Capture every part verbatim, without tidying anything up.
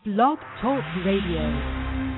Blog Talk Radio.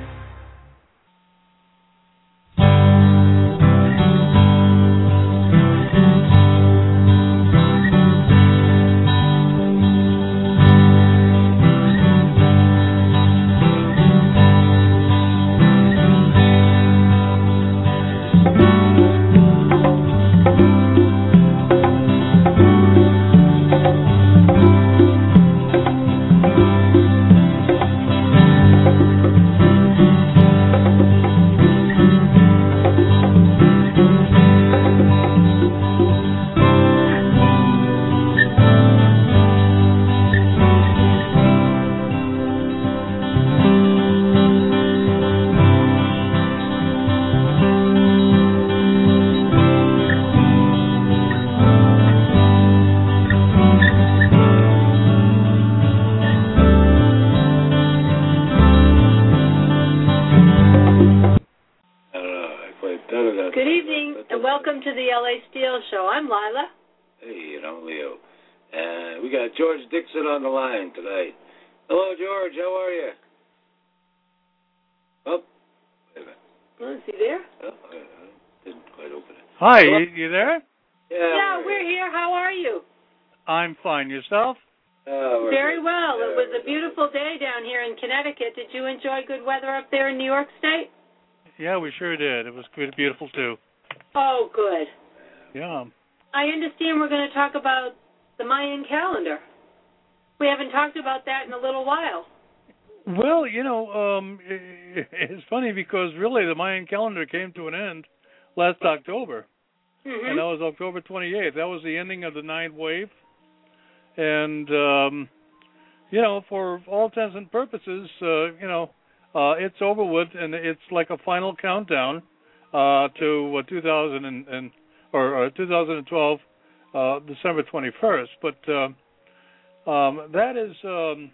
To the L A Steel Show. I'm Lila. Hey, and I'm Leo. And we got George Dixon on the line tonight. Hello, George. How are you? Oh, wait a minute. Oh, is he there? Oh, I didn't quite open it. Hi, you, you there? Yeah, yeah we're, we're here. How are you? I'm fine. Yourself? Uh, Very good. well. Yeah, it was a beautiful day down here in Connecticut. Did you enjoy good weather up there in New York State? Yeah, we sure did. It was good, beautiful, too. Oh, good. Yeah. I understand we're going to talk about the Mayan calendar. We haven't talked about that in a little while. Well, you know, um, it, it's funny because really the Mayan calendar came to an end last October. Mm-hmm. And that was October twenty-eighth. That was the ending of the ninth wave. And, um, you know, for all intents and purposes, uh, you know, uh, it's over with, and it's like a final countdown uh, to uh, two thousand and, and or, or two thousand twelve, uh, December twenty-first. But uh, um, that is um,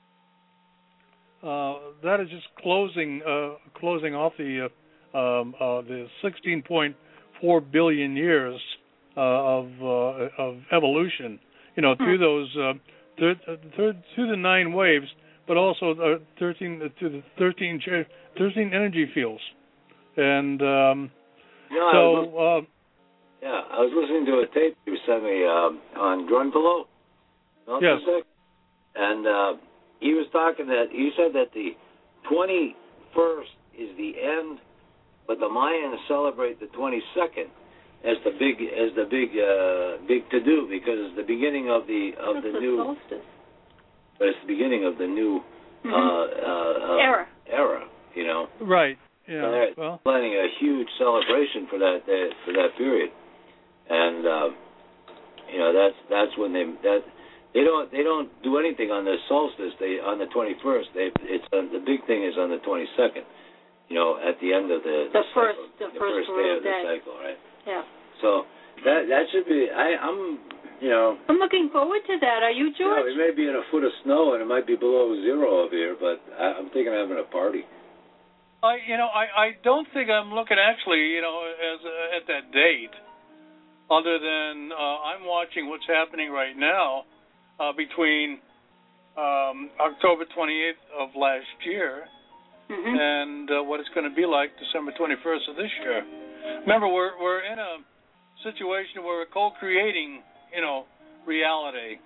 uh, that is just closing uh, closing off the uh, um, uh, the sixteen point four billion years uh, of uh, of evolution. You know, through those uh, thir- thir- through the nine waves, but also uh, thirteen to the thirteen thirteen energy fields, and um, no, so. I Yeah, I was listening to a tape you sent me um, on Drunpillow. Yes. And uh, he was talking that, he said that the twenty-first is the end, but the Mayans celebrate the twenty-second as the big as the big uh, big to do because it's the beginning of the of That's the the new solstice. But it's the beginning of the new mm-hmm. uh, uh, uh, era. Era, you know. Right. Yeah. So they're well. planning a huge celebration for that day, for that period. And uh, you know that's that's when they that they don't they don't do anything on the solstice. They on the twenty-first. They it's uh, the big thing is on the twenty-second. You know, at the end of the the, the first cycle, the, the first, first day of the day. cycle, right? Yeah. So that that should be. I I'm you know. I'm looking forward to that. Are you, George? You know, we may be in a foot of snow and it might be below zero over here, but I, I'm thinking of having a party. I you know I, I don't think I'm looking actually you know as uh, at that date. Other than uh, I'm watching what's happening right now uh, between um, October twenty-eighth of last year mm-hmm. and uh, what it's going to be like December twenty-first of this year. Remember, we're we're in a situation where we're co-creating, you know, reality,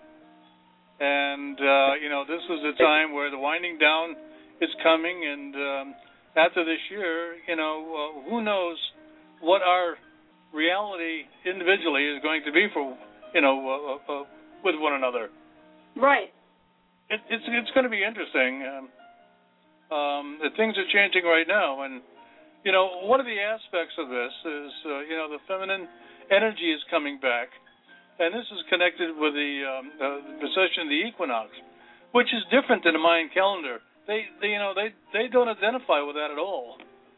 and uh, you know this is a time where the winding down is coming, and um, after this year, you know, uh, who knows what our reality individually is going to be for, you know, uh, uh, with one another. Right. It, it's it's going to be interesting. Um, um, the things are changing right now, and you know, one of the aspects of this is, uh, you know, the feminine energy is coming back, and this is connected with the, um, the, the precession of the equinox, which is different than the Mayan calendar. They, they, you know, they they don't identify with that at all.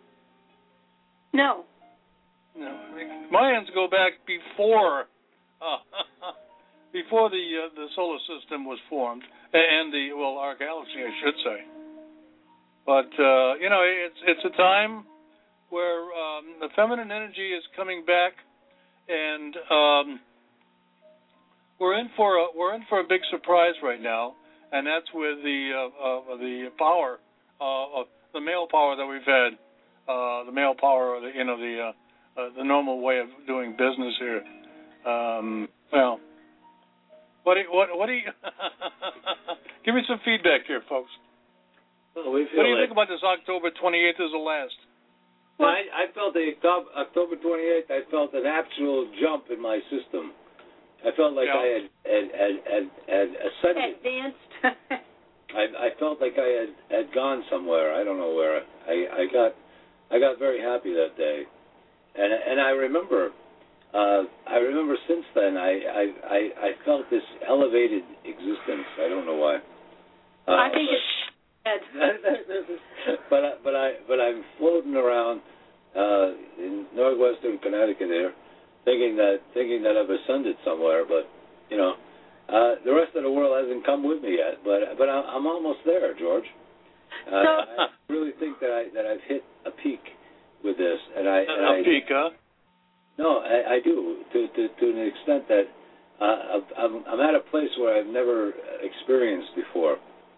No. No, Mayans go back before uh, before the uh, the solar system was formed, and the well, our galaxy, I should say. But uh, you know, it's it's a time where um, the feminine energy is coming back, and um, we're in for a, we're in for a big surprise right now. and that's with the uh, uh, the power, uh, of the male power that we've had, uh, the male power, of the, you know, the uh, uh, the normal way of doing business here. Um, well, what do you, what what do you? Give me some feedback here, folks. Well, we feel what do you like, think about this October twenty-eighth as the last? Well, I, I felt the October twenty-eighth. I felt an actual jump in my system. I felt like yeah. I had had, had, had, had ascended. Advanced. I, I felt like I had, had gone somewhere. I don't know where. I, I got I got very happy that day, and and I remember uh, I remember since then I, I, I, I felt this elevated existence. I don't know why. Uh, I think it's. but I, but I but I'm floating around uh, in northwestern Connecticut here, thinking that thinking that I've ascended somewhere. But you know, uh, the rest of the world hasn't come with me yet. But but I'm almost there, George. Uh, so, I really think that I that I've hit a peak with this, and I and a I, peak, huh? No, I, I do to to to an extent that uh, I'm I'm at a place where I've never experienced before.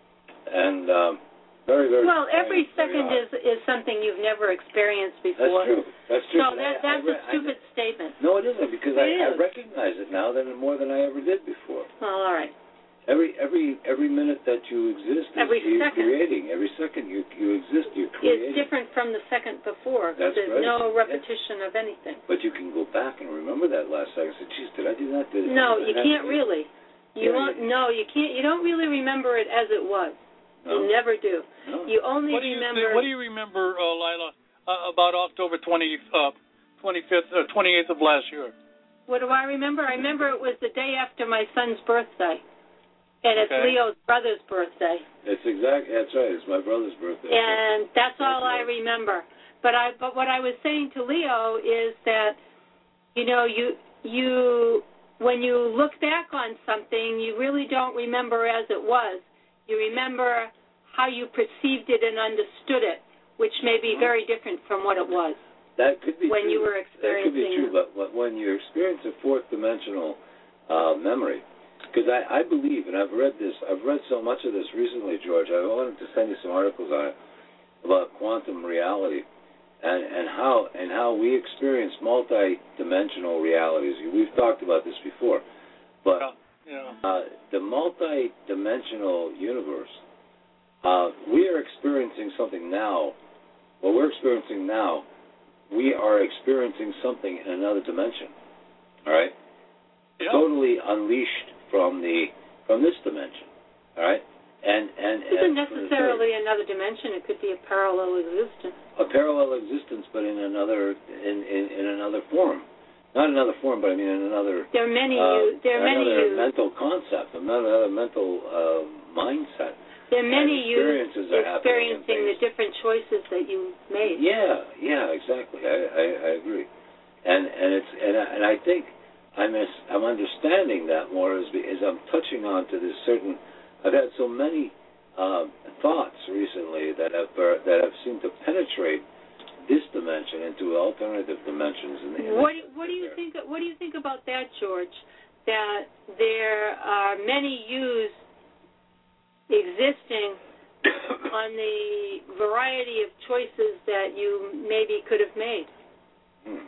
And um, very, very. Well, every very second hard. is is something you've never experienced before. That's true. That's true. So But that I, that's I, a stupid I, statement. No, it isn't because It I, is. I recognize it now than more than I ever did before. Well, all right. Every every every minute that you exist is Every you're second. creating. Every second you you exist, you're creating. It's different from the second before. That's There's right. no repetition Yes. of anything. But you can go back and remember that last second. Say, geez, did I do that? Did No, did you that can't happen?" really. You Yeah, won't. yeah. No, you can't. You don't really remember it as it was. No. You never do. No. You only What do you remember. think, what do you remember, uh, Lila, uh, about October twentieth, uh, twenty-fifth, uh, twenty-eighth of last year? What do I remember? I remember it was the day after my son's birthday, and it's Okay. Leo's brother's birthday. It's exact. That's right. It's my brother's birthday. And that's all I That's right. remember. But I but what I was saying to Leo is that, you know, you you when you look back on something, you really don't remember as it was. You remember how you perceived it and understood it, which may be very different from what it was. That could be when true. you were That could be experiencing true, but, but when you experience a fourth dimensional uh, memory, because I, I believe, and I've read this, I've read so much of this recently, George. I wanted to send you some articles on it about quantum reality and, and how and how we experience multi-dimensional realities. We've talked about this before, but Yeah. uh, the multi-dimensional universe, uh, we are experiencing something now. What we're experiencing now, we are experiencing something in another dimension. All right, Yeah. totally unleashed from the from this dimension. All right, and and It isn't and necessarily another dimension. It could be a parallel existence. a parallel existence, but in another in, in, in another form. Not another form, but I mean in another. There are many. uh, you, there are many. another You, mental concept, another mental uh, mindset. there are many and you experiences are happening experiencing and the things. different choices that you made. Yeah, yeah, exactly. I, I, I agree, and and it's and I, and I think I'm as, I'm understanding that more as as I'm touching on to this certain. I've had so many uh, thoughts recently that have uh, that have seemed to penetrate this dimension into alternative dimensions. In the, in What the, do, what do you think? What do you think about that, George? That there are many yous existing on the variety of choices that you maybe could have made. Hmm.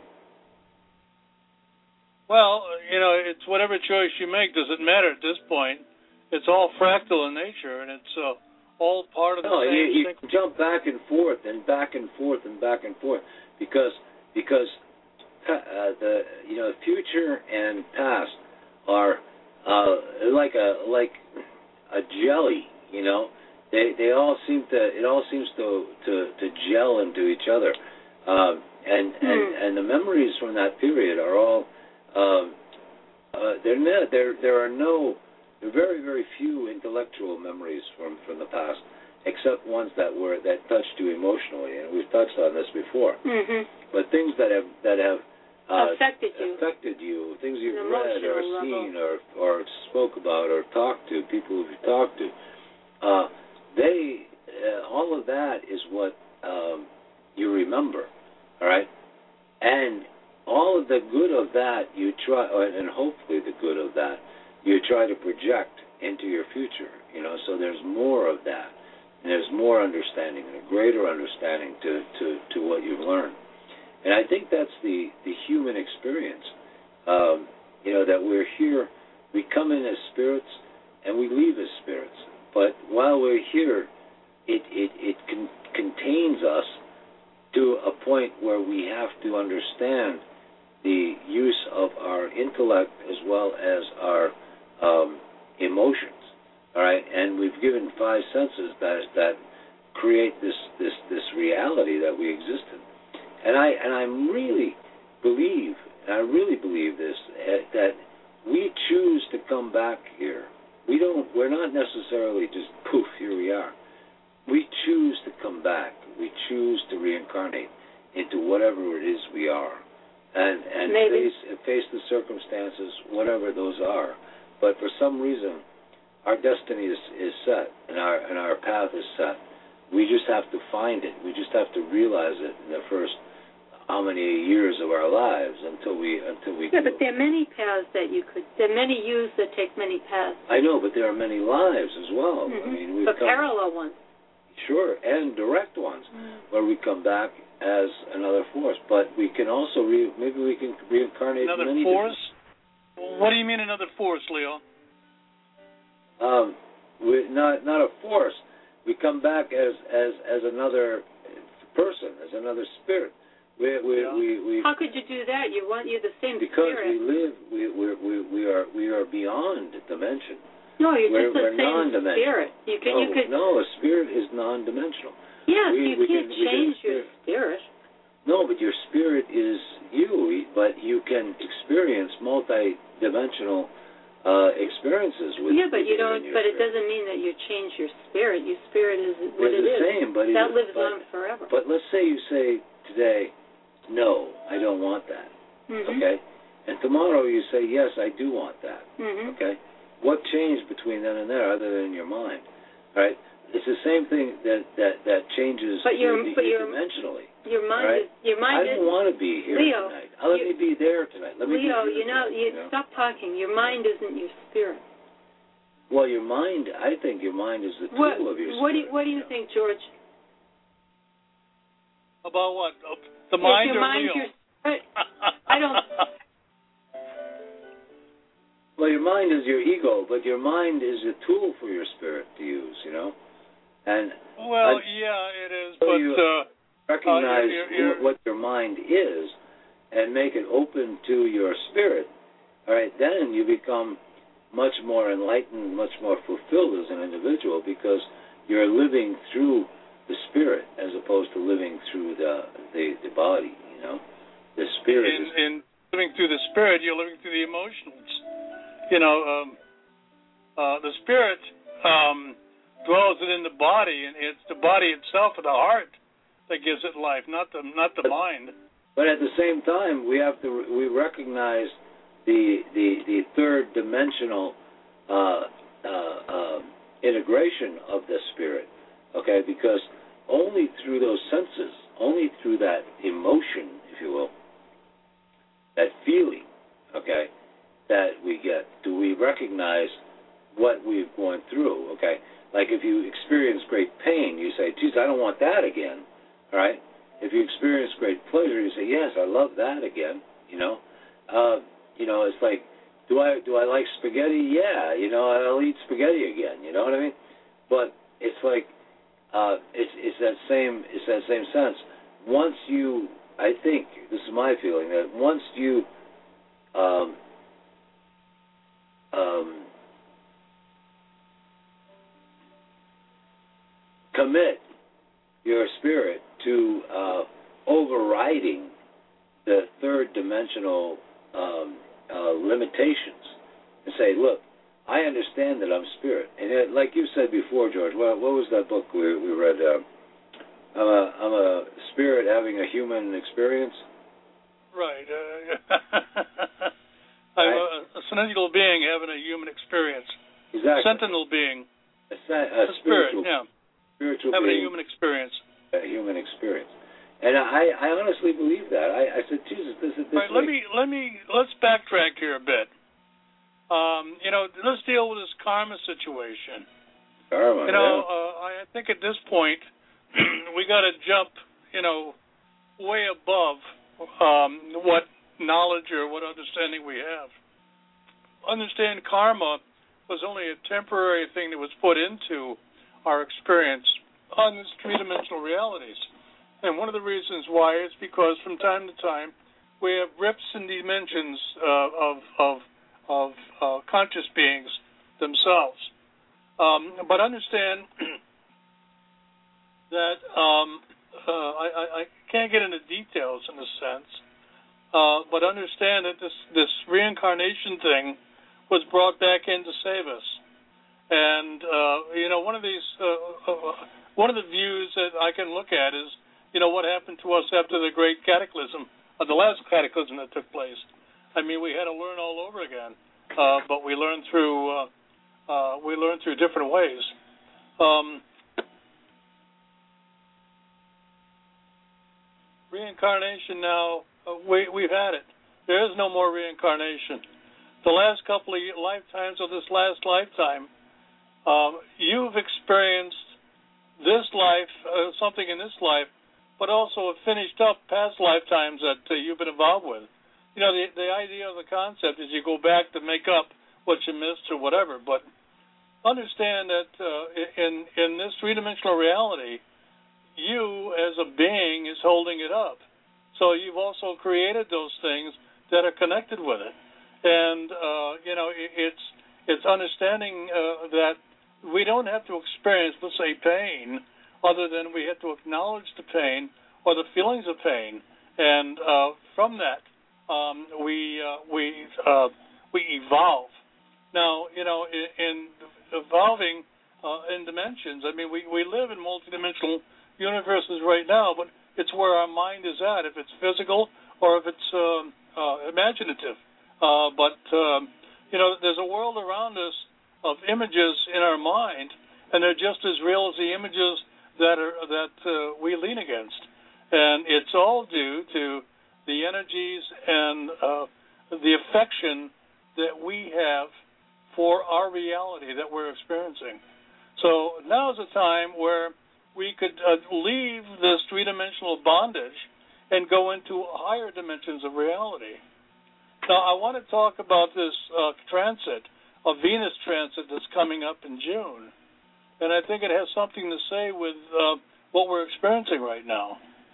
Well, you know, it's whatever choice you make. Does it matter at this point? It's all fractal in nature, and it's uh, all part of the No, same you, you thing. jump back and forth and back and forth and back and forth because because uh, the you know future and past are uh, like a like a jelly. You know, they they all seem to it all seems to to, to gel into each other, um, and Hmm. and and the memories from that period are all um, uh, they're not, there there are no. There are very, very few intellectual memories from, from the past, except ones that were that touched you emotionally, and we've touched on this before. Mm-hmm. But things that have that have uh, Affected you. affected you, things you've An read or emotional seen or or spoke about or talked to, people you've talked to, uh, they uh, all of that is what um, you remember, all right, and all of the good of that you try, and hopefully the good of that. You try to project into your future, You know, so there's more of that, and there's more understanding and a greater understanding to, to, to what you've learned. And I think that's the, the human experience. Um, you know, that we're here, we come in as spirits and we leave as spirits. But while we're here, it it, it con- contains us to a point where we have to understand the use of our intellect as well as our um, emotions. All right, and we've given five senses that that create this this this reality that we exist in. And I and I really believe, and I really believe this, that we choose to come back here. We don't. We're not necessarily just poof. Here we are. We choose to come back. We choose to reincarnate into whatever it is we are, and and face face the circumstances, whatever those are. But for some reason, our destiny is, is set, and our and our path is set. We just have to find it. We just have to realize it in the first how many years of our lives until we until we. Yeah, do. but there are many paths that you could. There are many yous that take many paths. I know, but there are many lives as well. Mm-hmm. I mean, we've but come, parallel ones. Sure, and direct ones, mm-hmm. where we come back as another force. But we can also re, maybe we can reincarnate another many force. Different... What do you mean another force, Leo? Um, we, not not a force. We come back as as as another person, as another spirit. We we, yeah. we, we How could you do that? You want you're the same because spirit. we live. We we we we are we are beyond dimension. No, you're we're, just the we're same non-dimensional. spirit. You can no, you could. no, a spirit is non-dimensional. Yes, we, you we can't can, change can your spirit. No, but your spirit is you. But you can experience multi-dimensional uh, experiences with. Yeah, but you don't. Your But spirit. it doesn't mean that you change your spirit. Your spirit is what it's it the is. Same, but that it, lives but, on forever. But let's say you say today, no, I don't want that. Mm-hmm. Okay, and tomorrow you say, yes, I do want that. Mm-hmm. Okay, what changed between then and there other than your mind? All right, it's the same thing that that, that changes but your, your, but your your, dimensionally. Your mind right? is your mind. I don't is, want to be here Leo, tonight. I'll let you, me be there tonight. Let me Leo, be you know, tonight, you, you know, stop talking. Your mind isn't your spirit. Well, your mind. I think your mind is the tool what, of your spirit. What do you, What do you think, George? About what? The mind if your or mind's Leo? Your spirit, I don't. Well, your mind is your ego, but your mind is a tool for your spirit to use, you know. And well, I, yeah, it is, so but you uh, recognize uh, you're, you're, what your mind is, and make it open to your spirit. All right, then you become much more enlightened, much more fulfilled as an individual because you're living through the spirit as opposed to living through the the, the body. You know, the spirit in, is in living through the spirit. You're living through the emotions. You know, um, uh, the spirit um, dwells within the body, and it's the body itself, or the heart, that gives it life, not the not the but, mind. But at the same time, we have to we recognize the the, the third dimensional uh, uh, uh, integration of the spirit. Okay, because only through those senses, only through that emotion, if you will, that feeling, okay, that we get, do we recognize what we've gone through, okay? Like if you experience great pain, you say, geez, I don't want that again, all right? If you experience great pleasure, you say, yes, I love that again, you know? Uh, you know, it's like, do I do I like spaghetti? Yeah, you know, I'll eat spaghetti again, you know what I mean? But it's like, uh, it's it's that same it's that same sense. Once you, I think, this is my feeling, that once you um, um, commit your spirit to uh, overriding the third dimensional um, uh, limitations and say, look, I understand that I'm spirit. And it, like you said before, George, what, what was that book we, we read? Uh, I'm, a, I'm a spirit having a human experience. Right. Uh, I'm a, a sentinel being having a human experience. Exactly. Sentinel being. A, a, a spirit, spiritual, yeah. Spiritual having being, a human experience. A human experience. And I, I honestly believe that. I, I said, Jesus, this is this. Right, let me let me let's backtrack here a bit. Um, you know, let's deal with this karma situation. Karma, you know, yeah. uh, I think at this point we got to jump, you know, way above um, what knowledge or what understanding we have. Understand karma was only a temporary thing that was put into our experience on these three-dimensional realities. And one of the reasons why is because from time to time we have rips in dimensions uh, of of, of uh, conscious beings themselves. Um, but understand that um, uh, I, I can't get into details in a sense, uh, but understand that this, this reincarnation thing was brought back in to save us. And, uh, you know, one of these, uh, uh, one of the views that I can look at is, you know, what happened to us after the great cataclysm, uh, the last cataclysm that took place. I mean, we had to learn all over again, uh, but we learned through, uh, uh, we learned through different ways. Um, reincarnation now, uh, we, we've had it. There is no more reincarnation. The last couple of lifetimes of this last lifetime, um, you've experienced this life, uh, something in this life, but also have finished up past lifetimes that uh, you've been involved with. You know, the, the idea of the concept is you go back to make up what you missed or whatever, but understand that uh, in, in this three-dimensional reality, you as a being is holding it up. So you've also created those things that are connected with it. And, uh, you know, it, it's it's understanding uh, that we don't have to experience, let's say, pain, other than we have to acknowledge the pain or the feelings of pain. And uh, from that, um, we uh, we uh, we evolve. Now, you know, in, in evolving uh, in dimensions, I mean, we, we live in multidimensional universes right now, but it's where our mind is at, if it's physical or if it's um, uh, imaginative. Uh, but, um, you know, there's a world around us of images in our mind, and they're just as real as the images that are that uh, we lean against. And it's all due to the energies and uh, the affection that we have for our reality that we're experiencing. So now is a time where we could uh, leave this three-dimensional bondage and go into higher dimensions of reality. Now, I want to talk about this uh, transit, a Venus transit that's coming up in June. And I think it has something to say with uh, what we're experiencing right now.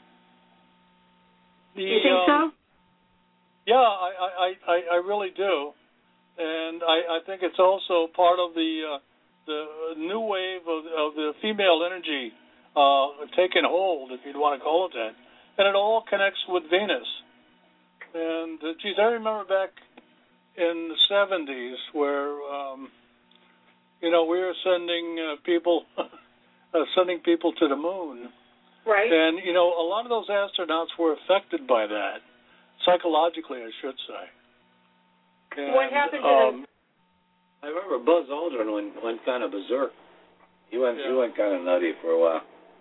The, you think um, so? Yeah, I, I, I, I really do. And I, I think it's also part of the uh, the new wave of, of the female energy uh, taking hold, if you'd want to call it that. And it all connects with Venus. And, uh, geez, I remember back in the seventies where, um, you know, we were sending uh, people, uh, sending people to the moon. Right. And, you know, a lot of those astronauts were affected by that, psychologically, I should say. And, what happened to um, them? I remember Buzz Aldrin went, went kind of berserk. He went, yeah. he went kind of nutty for a while.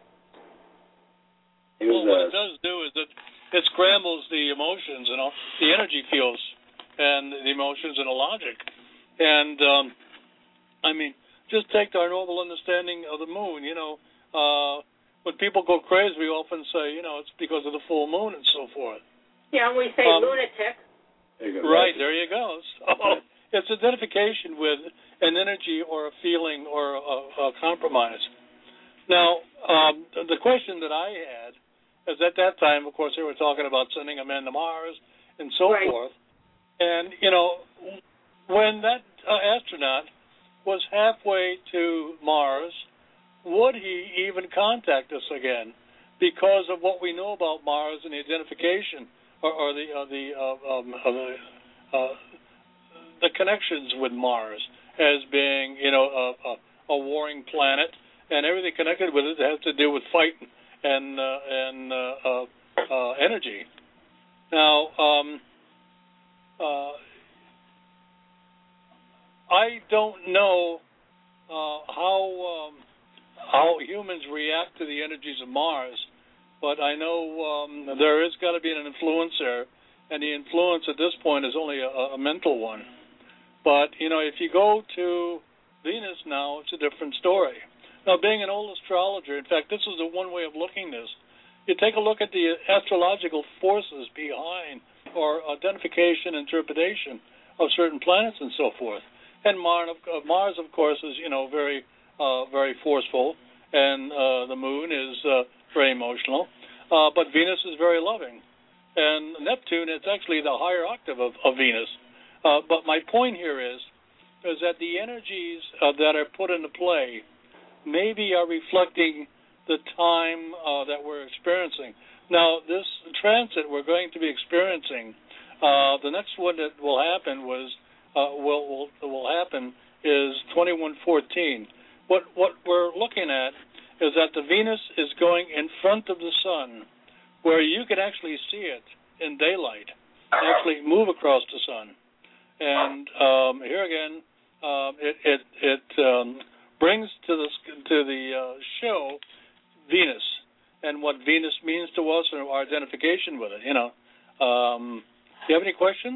He was, well, what uh, it does do is it, it scrambles the emotions and all, the energy fields and the emotions and the logic. And, um, I mean, just take our normal understanding of the moon. You know, uh, when people go crazy, we often say, you know, it's because of the full moon and so forth. Yeah, we say um, lunatic. there you go, Right, there you go. So it's identification with an energy or a feeling or a, a compromise. Now, um, the question that I had is at that time, of course, they were talking about sending a man to Mars and so Right. forth. And, you know, when that uh, astronaut was halfway to Mars, would he even contact us again because of what we know about Mars and the identification or, or the uh, the uh, um, uh, the, uh, the connections with Mars as being, you know, a, a, a warring planet, and everything connected with it has to do with fight and uh, and uh, uh, uh, energy. Now, um, uh, I don't know uh, how um, how humans react to the energies of Mars, but I know um, there is got to be an influence there, and the influence at this point is only a, a mental one. But, you know, if you go to Venus now, it's a different story. Now, being an old astrologer, in fact, this is the one way of looking at this. You take a look at the astrological forces behind or identification, interpretation of certain planets and so forth. And Mars, Mars of course, is, you know, very, uh, very forceful, and uh, the Moon is uh, very emotional. Uh, but Venus is very loving. And Neptune is actually the higher octave of, of Venus. Uh, but my point here is, is that the energies uh, that are put into play maybe are reflecting the time uh, that we're experiencing. Now, this transit we're going to be experiencing, uh, the next one that will happen was uh, will, will will happen is twenty-one fourteen. What what we're looking at is that the Venus is going in front of the Sun, where you can actually see it in daylight, actually move across the Sun. And um, here again, uh, it it, it um, brings to the to the uh, show Venus and what Venus means to us and our identification with it. You know, um, do you have any questions?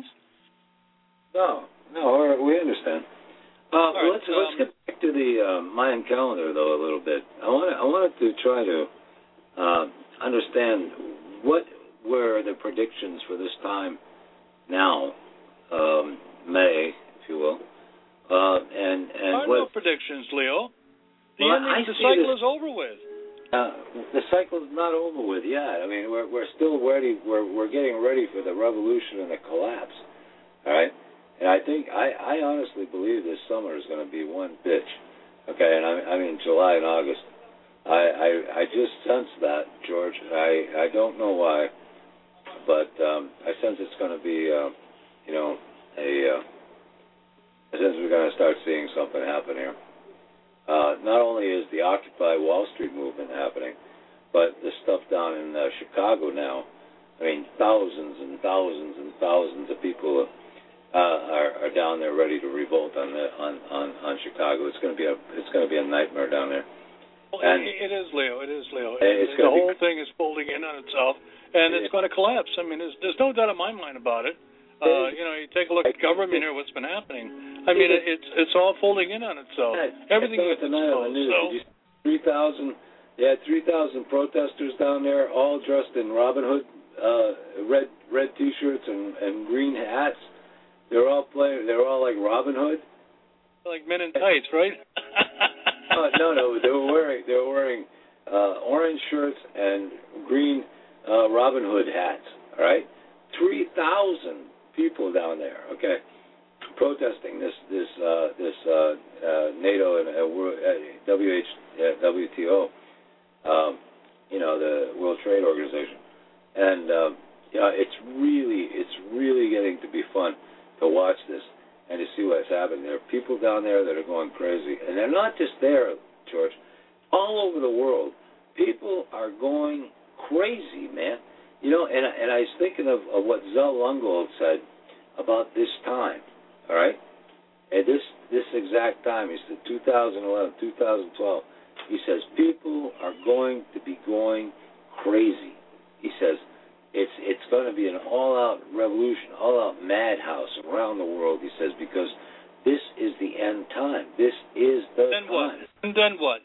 No, no, we understand. Uh, right, let's um, let's get back to the uh, Mayan calendar though a little bit. I want I wanted to try to uh, understand what were the predictions for this time now, um, May, if you will, uh, and and there are what no predictions, Leo. The well, ending, I the see cycle this, is over with. Uh, the cycle's not over with yet. I mean, we're we're still ready. We're we're getting ready for the revolution and the collapse. All right. And I think, I, I honestly believe this summer is going to be one bitch. Okay, and I, I mean July and August. I, I I just sense that, George. I, I don't know why, but um, I sense it's going to be, uh, you know, a. Uh, I sense we're going to start seeing something happen here. Uh, not only is the Occupy Wall Street movement happening, but the stuff down in uh, Chicago now. I mean, thousands and thousands and thousands of people. Uh, are, are down there ready to revolt on the on, on, on Chicago. It's going to be a it's going to be a nightmare down there. Well, and it, it is, Leo. It is, Leo. It's the whole be, thing is folding in on itself, and it, it's going to collapse. I mean, there's, there's no doubt in my mind about it. Uh, you know, you take a look at government here, what's been happening. I mean, it, it's it's all folding in on itself. Everything is tonight on the news. So, Did you see three thousand? They had three thousand protesters down there, all dressed in Robin Hood uh, red red T-shirts and, and green hats. They're all playing. They're all like Robin Hood, like men in tights, right? uh, no, no. They were wearing. They were wearing uh, orange shirts and green uh, Robin Hood hats. All right, three thousand people down there. Okay, protesting this this uh, this uh, uh, NATO and uh, W H uh, W T O. Um, you know, the World Trade Organization, and um, yeah, it's really it's really getting to be fun to watch this and to see what's happening. There are people down there that are going crazy. And they're not just there, George. All over the world, people are going crazy, man. You know, and, and I was thinking of, of what Zell Lungold said about this time, all right? At this, this exact time, he said two thousand eleven, two thousand twelve, he says, people are going to be going crazy. He says, It's it's going to be an all-out revolution, all-out madhouse around the world, he says, because this is the end time. This is the then time. What? And then what?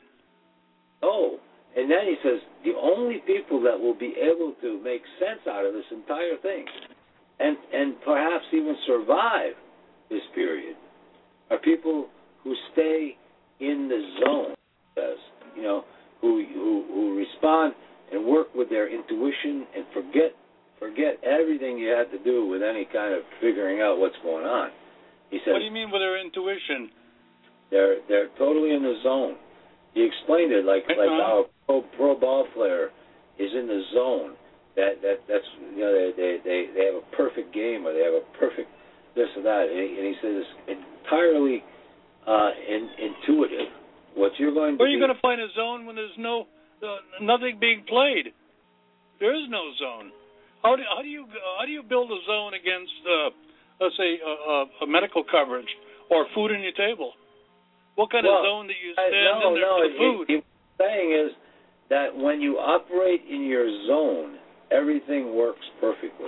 Oh, and then he says the only people that will be able to make sense out of this entire thing and, and perhaps even survive this period are people who stay in the zone, he says, you know, who, who, who respond and work with their intuition and forget Forget everything you had to do with any kind of figuring out what's going on. He said. What do you mean with their intuition? They're they're totally in the zone. He explained it like uh-huh. like how a pro, pro ball player is in the zone. That that that's you know they they they, they have a perfect game or they have a perfect this or that. And he, and he says it's entirely uh, in, intuitive. What you're going to where are you be, going to find a zone when there's no uh, nothing being played? There is no zone. How do, how do you how do you build a zone against, uh, let's say, a, a medical coverage or food on your table? What kind well, of zone do you stand no, in there no, for the food? He, he, what he's saying is that when you operate in your zone, everything works perfectly.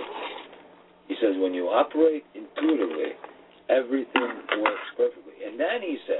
He says when you operate intuitively, everything works perfectly. And then he said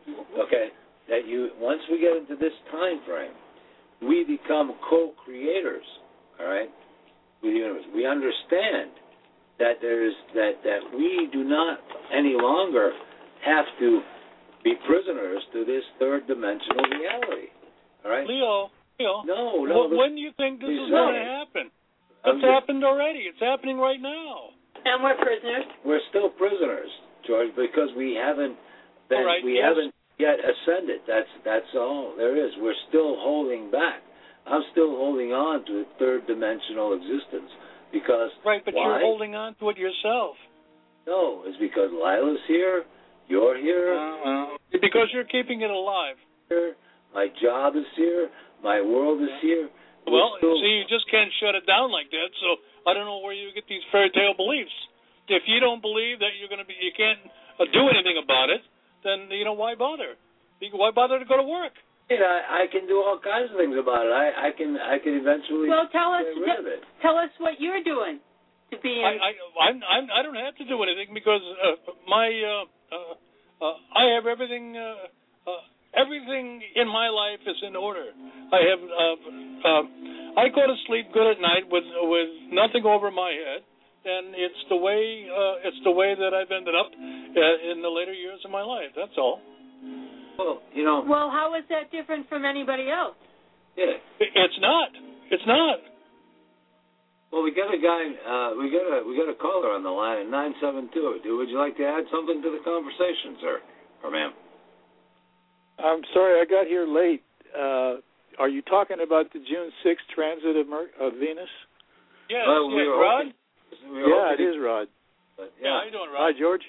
Okay, that you once we get into this time frame, we become co-creators. All right, with the universe. We understand that there is that that we do not any longer have to be prisoners to this third dimensional reality. All right, Leo. Leo. No, no. When, when do you think this is going to happen? It's happened already. It's happening right now. And we're prisoners. We're still prisoners, George, because we haven't been, right, we yes. haven't yet ascended. That's that's all there is. We're still holding back. I'm still holding on to a third dimensional existence because right, but why? You're holding on to it yourself. No, it's because Lila's here. You're here. Uh, because you're keeping it alive. Here. My job is here. My world is here. Well, still... see, you just can't shut it down like that. So I don't know where you get these fairy tale beliefs. If you don't believe that you're going to be, you can't uh, do anything about it, then you know why bother? Why bother to go to work? Yeah, I, I can do all kinds of things about it. I, I can, I can eventually well, tell us, get rid of it. Tell us what you're doing to be. In... I, I, I'm, I'm, I don't have to do anything because uh, my, uh, uh, uh, I have everything. Uh, uh, everything in my life is in order. I have. Uh, uh, I go to sleep good at night with with nothing over my head. And it's the way uh, it's the way that I've ended up uh, in the later years of my life. That's all. Well, you know. Well, how is that different from anybody else? Yeah. It's not. It's not. Well, we got a guy. Uh, we got a we got a caller on the line at nine seven two. Do would you like to add something to the conversation, sir, or ma'am? I'm sorry, I got here late. Uh, are you talking about the June sixth transit of, Mer- of Venus? Yes, well, yes, we were Rod. hoping, we were yeah, it hoping is Rod. But, yeah. yeah, how you doing, Rod? Hi, George.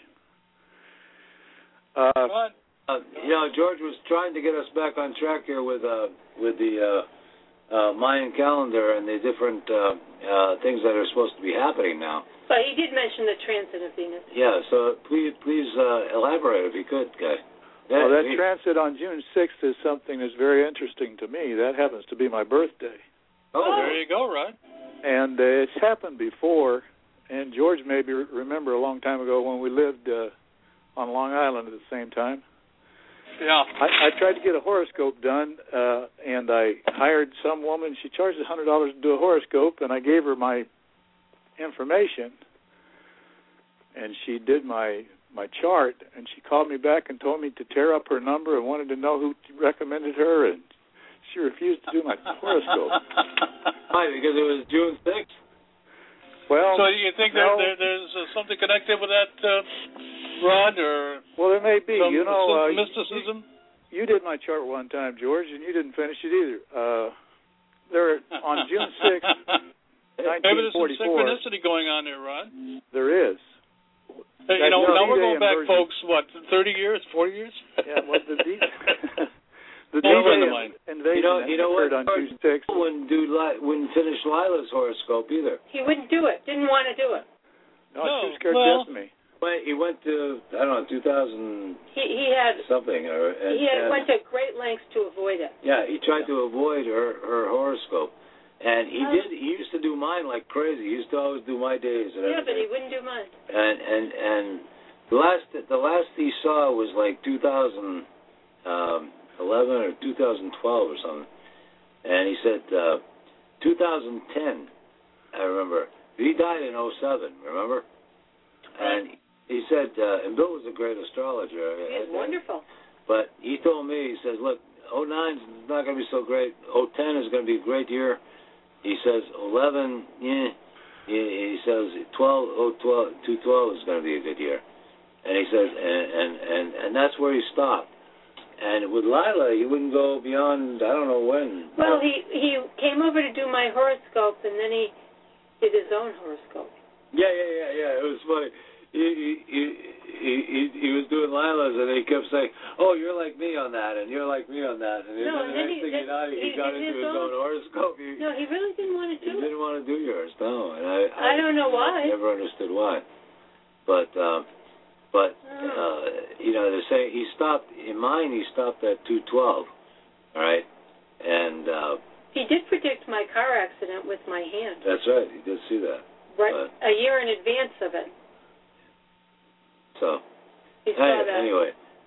Uh, Rod. Uh, you know, George was trying to get us back on track here with uh, with the uh, uh, Mayan calendar and the different uh, uh, things that are supposed to be happening now. But he did mention the transit of Venus. Yeah, so please, please uh, elaborate if you could, guy. Well, that we, transit on June sixth is something that's very interesting to me. That happens to be my birthday. Oh, there you go, Rod. And uh, it's happened before, and George maybe remember a long time ago when we lived uh, on Long Island at the same time. Yeah. I, I tried to get a horoscope done, uh, and I hired some woman. She charged one hundred dollars to do a horoscope, and I gave her my information, and she did my my chart, and she called me back and told me to tear up her number and wanted to know who recommended her, and she refused to do my horoscope. Why? Because it was June sixth? Well, so you think no, there, there, there's uh, something connected with that, uh, Rod, or well, there may be. some, you know, some uh, mysticism? You, you did my chart one time, George, and you didn't finish it either. Uh, there, on June sixth, maybe there's some nineteen forty-four, synchronicity going on there, Rod. There is. Hey, you know, now we're going back, inversion. folks, what, thirty years, forty years? Yeah, well, the D the D Never Day mind. invasion you know, you know occurred what? on June sixth. Wouldn't, do, wouldn't finish Lila's horoscope either. He wouldn't do it. Didn't want to do it. No, No, she was scared well, to death of me. Went, he went to, I don't know, two thousand He he had something. Or, and, he had and, went to great lengths to avoid it. Yeah, he tried to avoid her, her horoscope. And he Oh. did. He used to do mine like crazy. He used to always do my days and Yeah, but he everything. wouldn't do mine. And and and the last the last he saw was like two thousand eleven or two thousand twelve or something. And he said uh, two thousand ten. I remember he died in oh seven. Remember? And he said, uh, and Bill was a great astrologer. He's wonderful. But he told me, he says, look, oh nine is not going to be so great. oh ten is going to be a great year. He says eleven, yeah. He, he says twelve, oh twelve, two twelve is going to be a good year. And he says, and, and and and that's where he stopped. And with Lila, he wouldn't go beyond I don't know when. Well, he he came over to do my horoscope, and then he did his own horoscope. Yeah, yeah, yeah, yeah. It was funny. He he he he, he was doing Lila's, and he kept saying, "Oh, you're like me on that, and you're like me on that." And No, then the and then next he- thing you know, he, he got did into his his own own- horoscope. He, No, he really didn't want to he do it. didn't want to do yours, no. And I I, I don't know why. I never understood why. But um, but Oh. uh, you know, they say he stopped in mine. He stopped at two twelve. All right, and uh, He did predict my car accident with my hand, that's right. He did see that. right But, a year in advance of it. so He saw hey, that. anyway,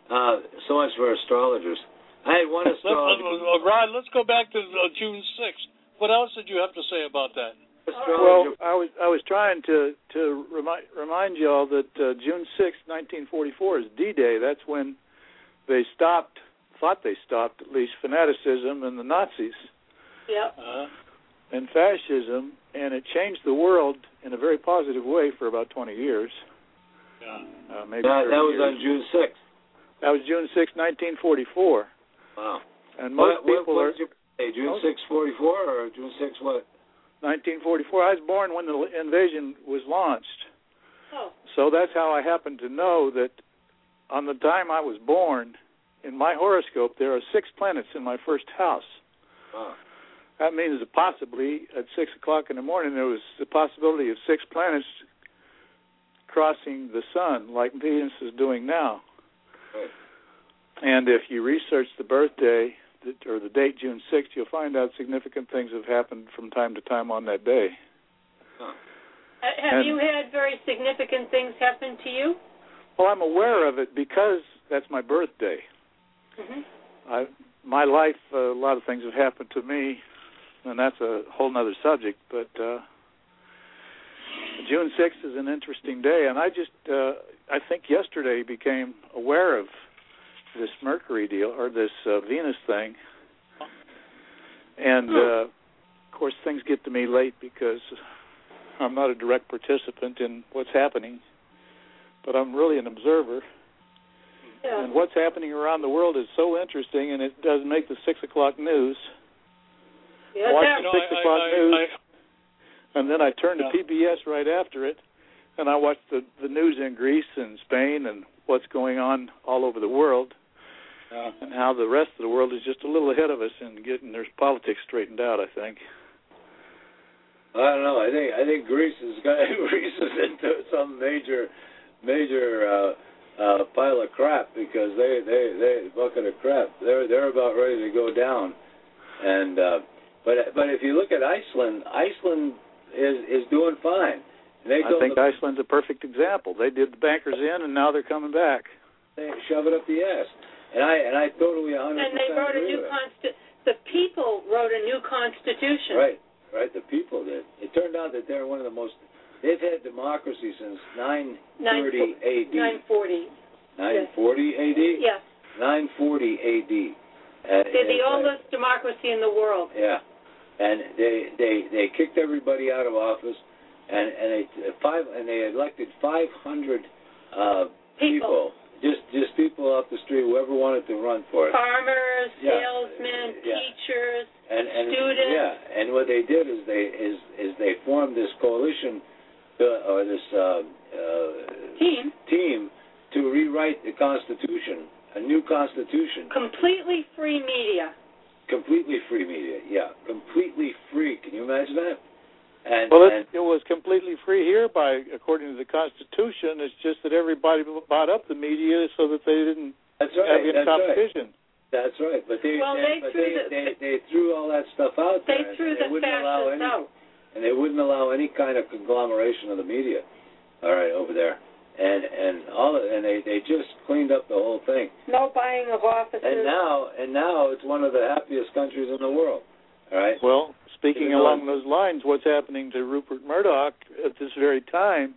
Uh, so much for astrologers. I had one astrologer. Let's, uh, Rod, let's go back to uh, June sixth. What else did you have to say about that? Well, I was I was trying to to remind remind y'all that uh, June sixth, nineteen forty-four, is D-Day. That's when they stopped, thought they stopped at least, fanaticism and the Nazis. Yep. Uh-huh. And fascism, and it changed the world in a very positive way for about twenty years. Yeah. Uh, maybe that, that was years. on June sixth. That was June sixth, nineteen forty-four. Wow. And most what, people what, are. Your, hey, June sixth, forty-four, or June sixth, what? nineteen forty-four. I was born when the invasion was launched. Oh. So that's how I happen to know that on the time I was born, in my horoscope, there are six planets in my first house. Wow. That means that possibly at six o'clock in the morning there was the possibility of six planets crossing the sun, like Venus is doing now. Right. And if you research the birthday or the date June sixth, you'll find out significant things have happened from time to time on that day. Huh. Have And, you had very significant things happen to you? well, I'm aware of it because that's my birthday. Mm-hmm. I, my life, uh, a lot of things have happened to me, and that's a whole other subject. But uh, June sixth is an interesting day, and I just, uh, I think yesterday became aware of this Mercury deal, or this uh, Venus thing. And, uh, of course, things get to me late because I'm not a direct participant in what's happening, but I'm really an observer. Yeah. And what's happening around the world is so interesting, and it does make the six o'clock news. Yeah, Watch that, the You know, six I- o'clock I- news, I- and then I turn to Yeah. P B S right after it, and I watch the, the news in Greece and Spain and what's going on all over the world, Yeah. and how the rest of the world is just a little ahead of us in getting their politics straightened out, I think. I don't know. I think I think Greece is got Greece is into some major major uh, uh, pile of crap because they they they bucket of crap. They're they're about ready to go down. And uh, but but if you look at Iceland, Iceland is is doing fine. And they I go think the, Iceland's a perfect example. They did the bankers in, and now they're coming back. they shove it up the ass. And I and I totally one hundred and percent they wrote a agree new with it. consti- The people wrote a new constitution. Right, right. The people did. It turned out that they're one of the most. They've had democracy since nine thirty A D. nine forty. nine forty A D. Yes. nine forty A D. Uh, They're the uh, oldest democracy in the world. Yeah, and they they they kicked everybody out of office, and and they five and they elected five hundred uh, people. People. Just just people off the street, whoever wanted to run for it. Farmers, Yeah. salesmen, Yeah. teachers, and, and students. Yeah, and what they did is they is is they formed this coalition uh, or this uh, uh, team. team to rewrite the Constitution, a new Constitution. Completely free media. Completely free media, yeah, completely free. Can you imagine that? And, Well, and it, it was completely free here by, according to the Constitution. It's just that everybody bought up the media so that they didn't that's right. have any That's competition. right. That's right. But they, Well, they, they but threw they, the- they, they threw all that stuff out They there. threw and the they wouldn't allow fascists any, out. and they wouldn't allow any kind of conglomeration of the media. All right, over there, and and all and they, they just cleaned up the whole thing. No buying of offices. And now and now it's one of the happiest countries in the world. All right. Well, speaking You know, along those lines, what's happening to Rupert Murdoch at this very time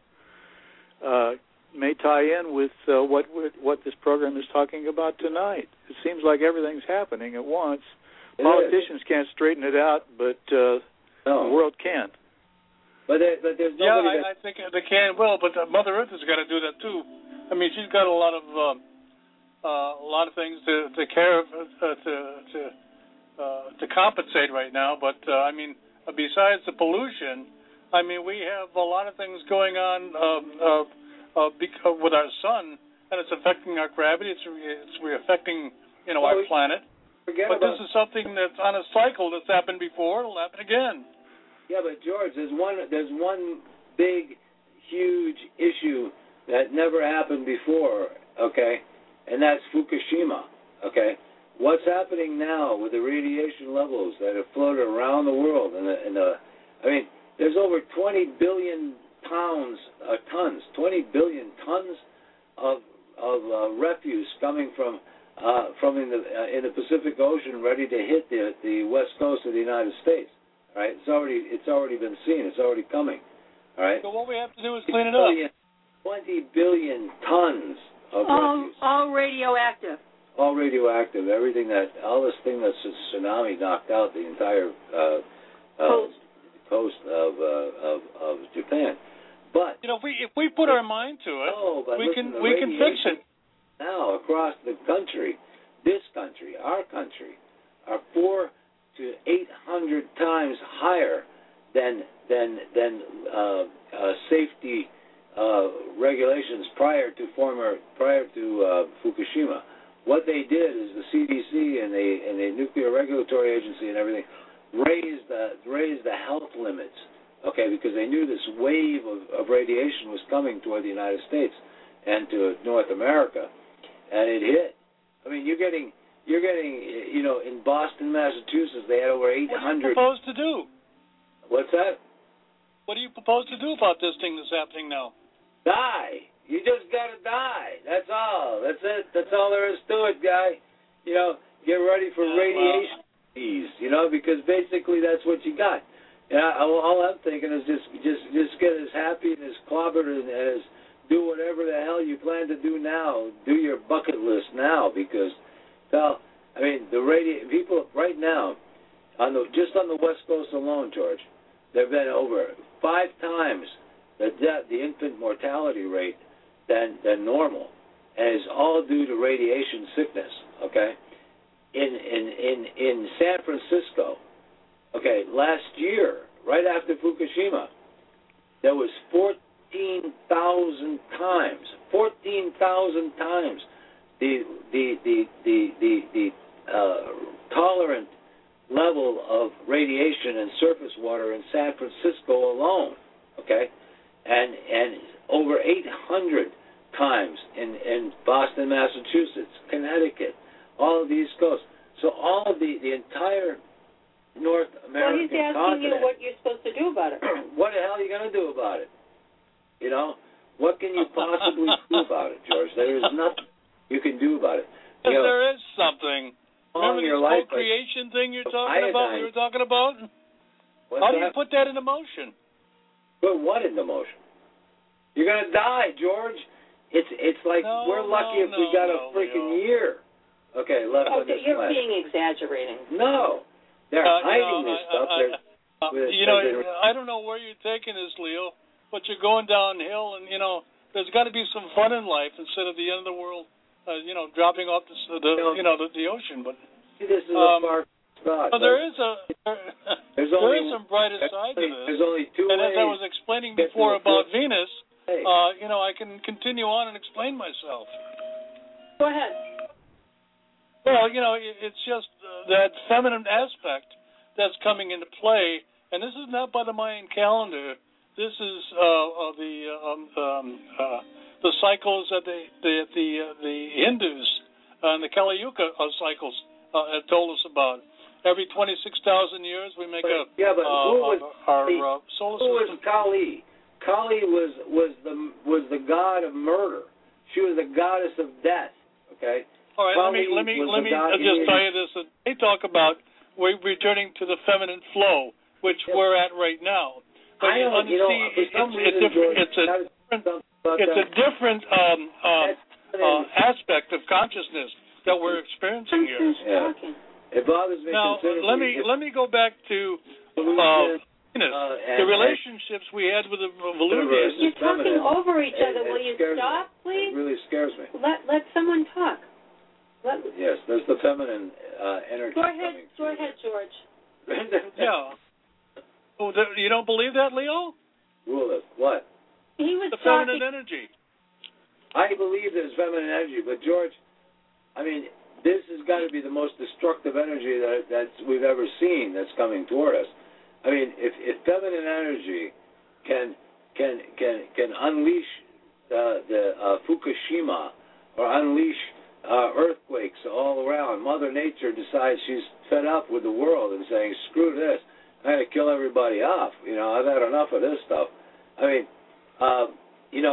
uh, may tie in with uh, what what this program is talking about tonight. It seems like everything's happening at once. It Politicians can't straighten it out, but uh, no. the world can. But there, but there's Yeah, nobody. I, I think they can will, but uh, Mother Earth has got to do that too. I mean, she's got a lot of um, uh, a lot of things to to care of, uh, to to uh, to compensate right now. But uh, I mean, uh, besides the pollution, I mean, we have a lot of things going on um, uh, uh, bec- uh, with our sun, and it's affecting our gravity. It's it's re- affecting you know Well, our we- planet. Forget But about, this is something that's on a cycle that's happened before. It'll happen again. yeah, but George, there's one there's one big, huge issue that never happened before. Okay, and that's Fukushima. Okay, what's happening now with the radiation levels that have floated around the world, and the, and the I mean, there's over twenty billion pounds, uh, tons, twenty billion tons of of uh, refuse coming from uh, from in the uh, in the Pacific Ocean, ready to hit the the west coast of the United States. All right, it's already it's already been seen. It's already coming. All right. So what we have to do is clean it up. Twenty billion tons of all, refuse. all radioactive. All radioactive. Everything that all this thing that the tsunami knocked out the entire uh, uh, Coast. coast of, uh, of of Japan. But you know, if we if we put our mind to it, no, but we listen, can we can fix it. Now across the country, this country, our country, are four to eight hundred times higher than than than uh, uh, safety uh, regulations prior to former prior to uh, Fukushima. What they did is the C D C and the and the Nuclear Regulatory Agency and everything raised the raised the health limits. Okay, because they knew this wave of, of radiation was coming toward the United States and to North America, and it hit. I mean, you're getting, you're getting, you know, in Boston, Massachusetts, they had over eight hundred. What do you propose to do? What's that? What do you propose to do about this thing that's happening now? Die. You just gotta die. That's all. That's it. That's all there is to it, guy. You know, get ready for Yeah, radiation disease. You know, because basically that's what you got. Yeah, all, all I'm thinking is just, just, just get as happy and as clobbered and as do whatever the hell you plan to do now. Do your bucket list now, because, well, I mean, the radi- people right now, on the just on the West Coast alone, George, there've been over five times the death, the infant mortality rate than than normal, and it's all due to radiation sickness. Okay, in in in in San Francisco. Okay, last year, right after Fukushima, there was fourteen thousand times, fourteen thousand times the the the the the, the uh, tolerant level of radiation in surface water in San Francisco alone. Okay, and and over eight hundred times in in Boston, Massachusetts, Connecticut, all of the East Coast. So all of the the entire North American Well, he's asking continent. you what you're supposed to do about it. What the hell are you going to do about it? You know, what can you possibly do about it, George? There is nothing you can do about it. Yes, You know, there is something. all Remember your this life, co-creation thing you're like, talking about? iodine. We were talking about. what's How do you that? put that into motion? Put what into motion? You're going to die, George. It's it's like No, we're lucky no, if we no, got a no, freaking Leo. year. Okay, left on Okay, this you're planet. being exaggerating. No, they're Uh, hiding you know, this I- stuff. I- They're, Uh, with- you know, they're- I don't know where you're taking this, Leo, but you're going downhill, and you know, there's got to be some fun in life instead of the end of the world. Uh, you know, dropping off the, the No. you know, the, the ocean. But this is um, a far spot. well, there is a there, There's there only is some brighter side to There's this. only two And ways. as I was explaining to get to before the about first Venus, place. uh, you know, I can continue on and explain myself. Go ahead. Well, you know, it, it's just uh, that feminine aspect that's coming into play, and this is not by the Mayan calendar. This is uh, uh, the uh, um, um, uh, the cycles that the the the, uh, the Hindus and the Kali Yuga uh, cycles uh, have told us about. Every twenty-six thousand years, we make But- a yeah, but uh, who was our the- uh, solar Who was system. Kali? Kali was was the was the god of murder. She was the goddess of death. Okay. All right, let me Kali let me was let the me god- uh, just tell you this. That they talk about we're returning to the feminine flow, which Yeah. we're at right now. But I don't, you know, see, for it's, some it's reason, a different, George, it's a that is different, something about it's a that. different um, um, That's- uh, aspect of consciousness that we're experiencing here. Yeah. It bothers me Now, considerably. let me If let me go back to uh, Venusian, Venus. uh, and- The relationships we had with the Venusians. You're talking feminine. over each It- other. it Will you scares me. stop, It please? really scares me. Let let someone talk. Let, Yes, there's the feminine uh, energy. go ahead. coming Go through. ahead, George. Yeah. Oh, th- you don't believe that, Leo? Rule it. What? He was The talking. feminine energy. I believe there's feminine energy, but George, I mean, this has got to be the most destructive energy that that we've ever seen that's coming toward us. I mean, if, if feminine energy can can can can unleash uh, the uh, Fukushima or unleash uh, earthquakes all around, Mother Nature decides she's fed up with the world and saying, "Screw this! I'm going to kill everybody off. You know, I've had enough of this stuff." I mean, uh, you know.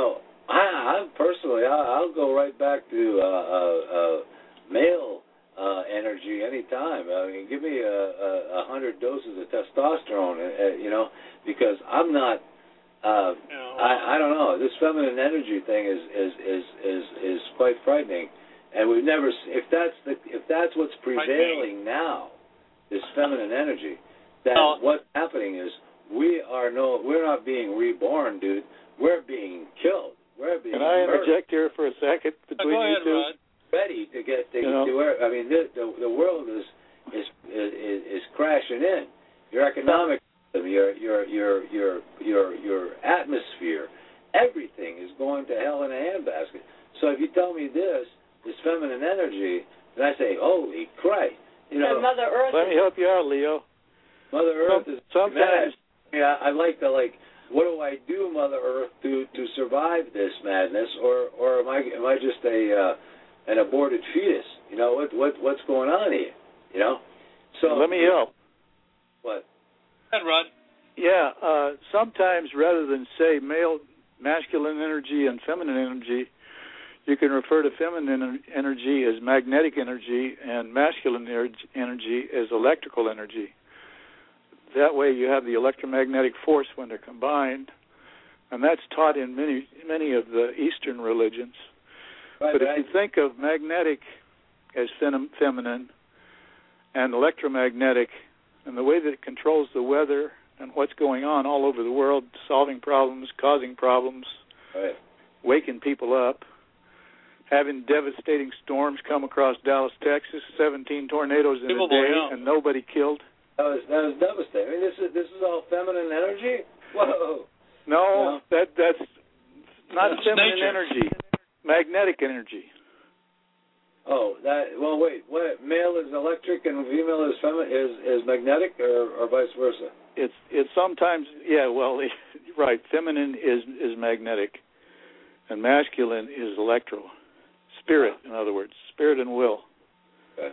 I, I personally, I, I'll go right back to uh, uh, uh, male uh, energy anytime. I mean, give me a, a, a hundred doses of testosterone, uh, you know, because I'm not. Uh, you know, I, I don't know. This feminine energy thing is is is is, is quite frightening, and we've never. If that's the if that's what's prevailing now, this feminine energy, then well, what's happening is we are no. We're not being reborn, dude. We're being killed. We're being Can I murdered. interject here for a second between go ahead, you two? Rod. Ready to get to, You know? to where I mean the, the the world is is is is crashing in. Your economic system, your your your your your your atmosphere, everything is going to hell in a handbasket. So if you tell me this, this feminine energy, and I say, holy Christ, you know, So Mother Earth. Let me help you out, Leo. Mother Earth is Sometimes, mad. Yeah, I like to like. What do I do, Mother Earth, to to survive this madness, or or am I am I just a uh, an aborted fetus? You know what what what's going on here? You know. So let me help. What? Go ahead, Rod. Yeah, uh, sometimes rather than say male, masculine energy and feminine energy, you can refer to feminine energy as magnetic energy and masculine energy as electrical energy. That way you have the electromagnetic force when they're combined, and that's taught in many many of the Eastern religions. Right, but if right. you think of magnetic as fem- feminine and electromagnetic, and the way that it controls the weather and what's going on all over the world, solving problems, causing problems, Right. waking people up, having devastating storms come across Dallas, Texas, seventeen tornadoes in People a day, will know. and nobody killed. That was that was devastating. I mean, this is this is all feminine energy. Whoa. No, No. that that's not That's feminine nature. energy, magnetic energy. Oh, that. Well, wait. What? Male is electric and female is femi- is is magnetic, or or vice versa. It's it's sometimes yeah. Well, right. Feminine is is magnetic, and masculine is electro. Spirit, in other words, spirit and will. Okay.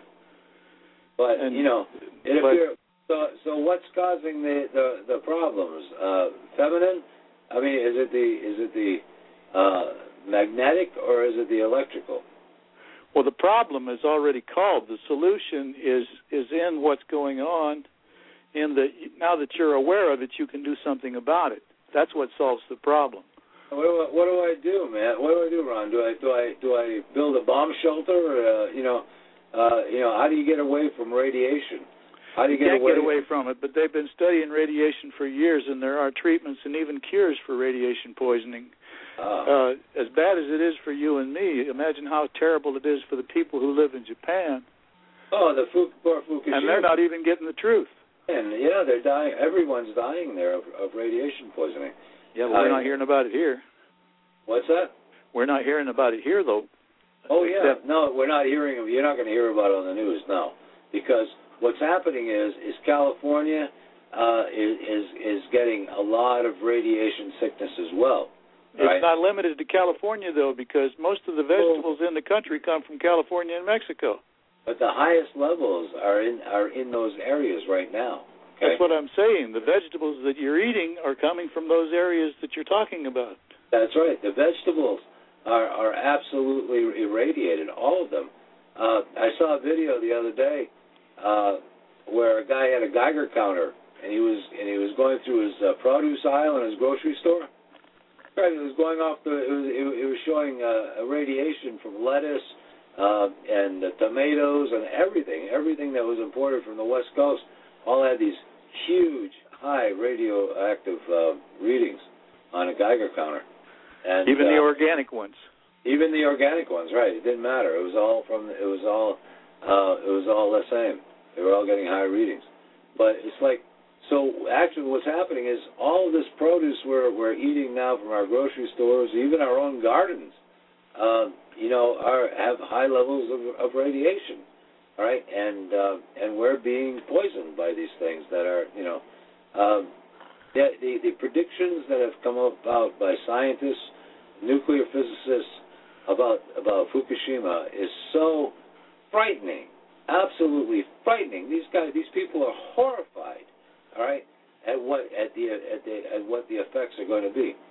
But And- you know, it but- appears. So so what's causing the the, the problems? Uh, feminine. I mean, is it the is it the uh, magnetic or is it the electrical? Well, the problem is already called. The solution is is in what's going on. In the now that you're aware of it, you can do something about it. That's what solves the problem. What do I, what do I do, man? What do I do, Ron? Do I do I do I build a bomb shelter? Uh, you know, uh, you know, how do you get away from radiation? How do you, You get can't away? get away from it, but they've been studying radiation for years, and there are treatments and even cures for radiation poisoning. Ah. Uh, as bad as it is for you and me, imagine how terrible it is for the people who live in Japan, Oh, the Fu- poor Fukushima. and they're not even getting the truth. And yeah, they're dying. Everyone's dying there of, of radiation poisoning. Yeah, but we're I- not hearing about it here. What's that? We're not hearing about it here, though. Oh yeah, Except- no, we're not hearing. You're not going to hear about it on the news, no, because what's happening is is California uh, is, is is getting a lot of radiation sickness as well. It's Right. not limited to California, though, because most of the vegetables in the country come from California and Mexico. But the highest levels are in are in those areas right now. Okay? That's what I'm saying. The vegetables that you're eating are coming from those areas that you're talking about. That's right. The vegetables are are absolutely irradiated, all of them. Uh, I saw a video the other day uh, where a guy had a Geiger counter, and he was and he was going through his uh, produce aisle in his grocery store. Right, it was going off the. It was it, it was showing uh, a radiation from lettuce uh, and the tomatoes and everything, everything that was imported from the West Coast, all had these huge, high radioactive uh, readings on a Geiger counter. And Even the uh, organic ones. even the organic ones, right? It didn't matter. It was all from. It was all. Uh, it was all the same. They were all getting high readings. But it's like. So actually, what's happening is all of this produce we're we're eating now from our grocery stores, even our own gardens, uh, you know, are have high levels of, of radiation, all right? And uh, and we're being poisoned by these things that are, you know, um, the, the the predictions that have come about by scientists, nuclear physicists about about Fukushima is so frightening, absolutely frightening. These guys, these people are horrified. All right, at what at the at the at what the effects are going to be.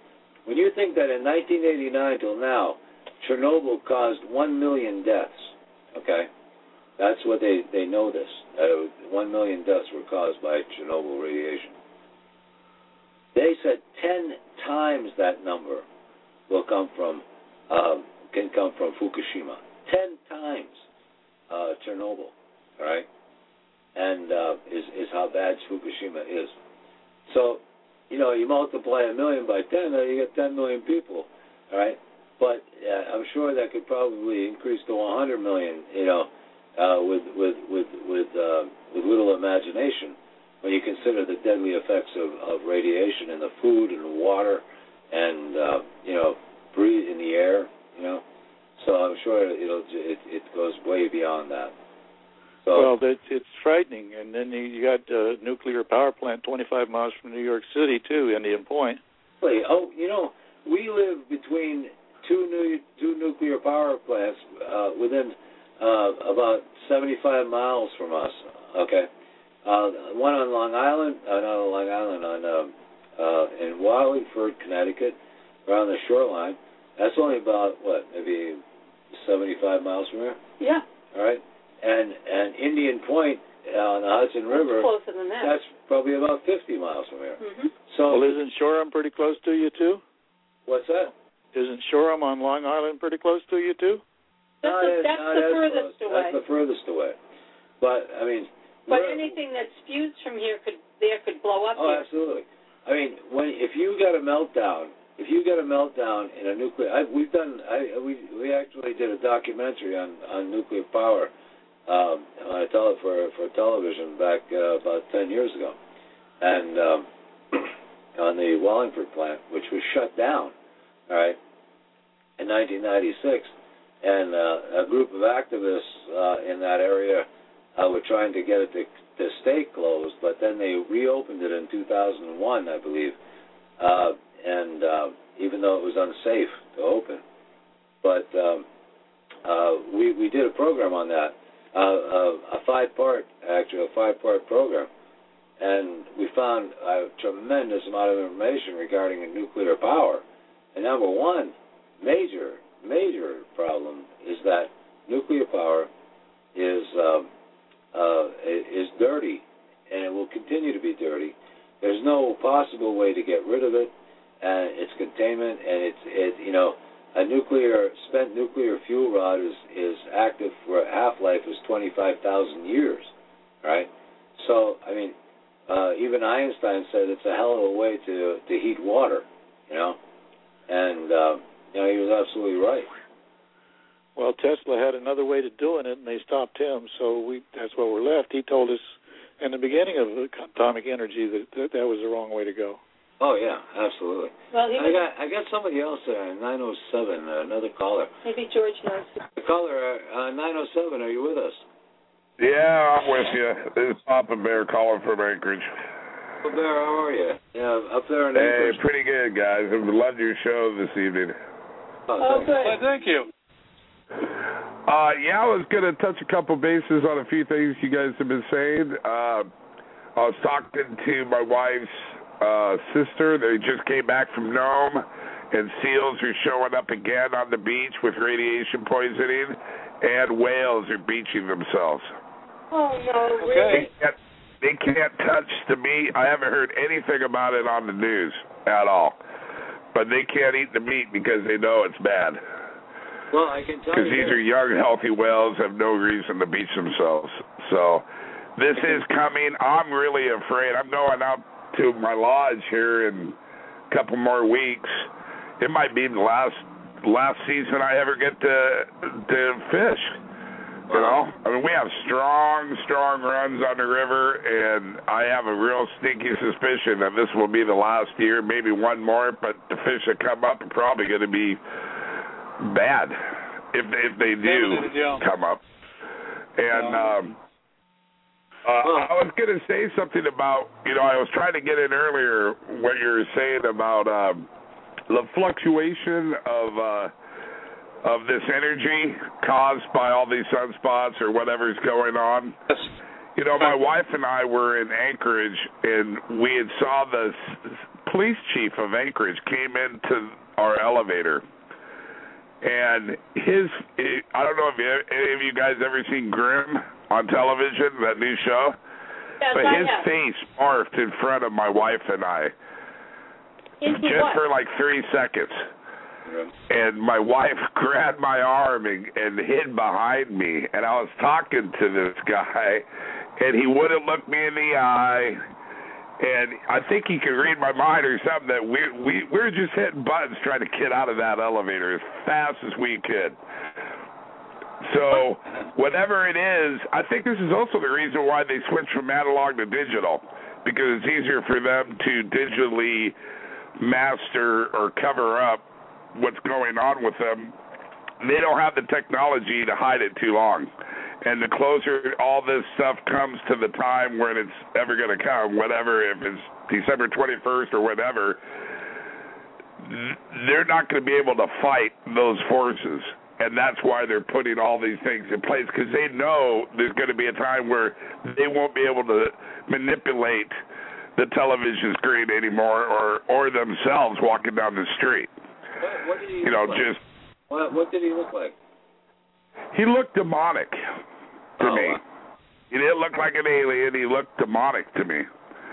when you think that in nineteen eighty-nine till now, Chernobyl caused one million deaths, okay? That's what they, they know this. Uh, one million deaths were caused by Chernobyl radiation. They said ten times that number will come from, um, can come from Fukushima. ten times uh, Chernobyl, all right? And uh, is, is how bad Fukushima is. So, you know, you multiply a million by ten, uh, you get ten million people, all right? But uh, I'm sure that could probably increase to one hundred million, you know, uh, with with with with, uh, with little imagination, when you consider the deadly effects of, of radiation in the food and the water, and uh, you know, breathe in the air, you know. So I'm sure it'll it, it goes way beyond that. So, well, it's, it's frightening. And then you got a nuclear power plant twenty-five miles from New York City too, Indian Point. Oh, you know, we live between two new two nuclear power plants uh, within uh, about seventy-five miles from us. Okay, uh, one on Long Island, uh, not on Long Island, on uh, uh, in Wallingford, Connecticut, around the shoreline. That's only about what, maybe seventy-five miles from here. Yeah. All right, and and Indian Point uh, on the Hudson River. That's closer than that. That's probably about fifty miles from here. Mm-hmm. So, well, isn't Shoreham pretty close to you too? What's that? Isn't Shoreham on Long Island pretty close to you too? That's, not the, as, that's not the as furthest close. away. That's the furthest away. But I mean, but anything that spews from here could there could blow up. Oh, here. absolutely. I mean, when if you got a meltdown, if you get a meltdown in a nuclear, I, we've done. I we we actually did a documentary on on nuclear power um, on a tele, for for television back uh, about ten years ago, and um, on the Wallingford plant, which was shut down. All right, in nineteen ninety-six, and uh, a group of activists uh, in that area uh, were trying to get it to, to stay closed, but then they reopened it in two thousand one, I believe, uh, and uh, even though it was unsafe to open. But um, uh, we we did a program on that, uh, a, a five-part, actually a five-part program, and we found a tremendous amount of information regarding nuclear power. And number one, major, major problem is that nuclear power is um, uh, is dirty, and it will continue to be dirty. There's no possible way to get rid of it, and its containment, and it's it you know a nuclear spent nuclear fuel rod is is active for a half-life is twenty-five thousand years, right? So I mean, uh, even Einstein said it's a hell of a way to to heat water, you know. And, uh, you know, he was absolutely right. Well, Tesla had another way to doing it, and they stopped him, so we that's what we're left. He told us in the beginning of atomic energy that that, that was the wrong way to go. Oh, yeah, absolutely. Well, he I got I got somebody else there, nine oh seven, uh, another caller. Maybe George knows. The caller, uh, nine oh seven, are you with us? Yeah, I'm with you. This is Papa Bear calling from Anchorage. Papa Bear, how are you? Yeah, up there in Hey, Anchorage. pretty good, guys. I loved your show this evening. Oh, Oh, thanks. good. Well, thank you. Uh, yeah, I was going to touch a couple bases on a few things you guys have been saying. Uh, I was talking to my wife's uh, sister. They just came back from Nome, and seals are showing up again on the beach with radiation poisoning, and whales are beaching themselves. Oh no, Okay. really? They can't, they can't touch the meat. I haven't heard anything about it on the news at all. But they can't eat the meat because they know it's bad. Well, I can tell Because you these this. are young, healthy whales, have no reason to beach themselves. So this is coming. I'm really afraid. I'm going out to my lodge here in a couple more weeks. It might be the last last season I ever get to to fish. You know, I mean, we have strong, strong runs on the river, and I have a real sneaky suspicion that this will be the last year, maybe one more, but the fish that come up are probably going to be bad if if they do Yeah. come up. And um, uh, I was going to say something about, you know, I was trying to get in earlier what you were saying about um, the fluctuation of uh, of this energy caused by all these sunspots or whatever's going on. Yes. You know, my wife and I were in Anchorage, and we had saw the police chief of Anchorage came into our elevator, and his, I don't know if any of you guys ever seen Grimm on television, that new show, yes, but I his have. face morphed in front of my wife and I, Into just what? for like three seconds. And my wife grabbed my arm and, and hid behind me, and I was talking to this guy, and he wouldn't look me in the eye, and I think he could read my mind or something. That we we we were just hitting buttons trying to get out of that elevator as fast as we could. So whatever it is, I think this is also the reason why they switched from analog to digital, because it's easier for them to digitally master or cover up what's going on with them. They don't have the technology to hide it too long. And the closer all this stuff comes to the time when it's ever going to come, whatever, if it's December twenty-first or whatever, they're not going to be able to fight those forces. And that's why they're putting all these things in place, because they know there's going to be a time where they won't be able to manipulate the television screen anymore, or, or themselves walking down the street. What, what did he you know, look like? just What, what did he look like? He looked demonic to oh, me. Wow. He didn't look like an alien. He looked demonic to me.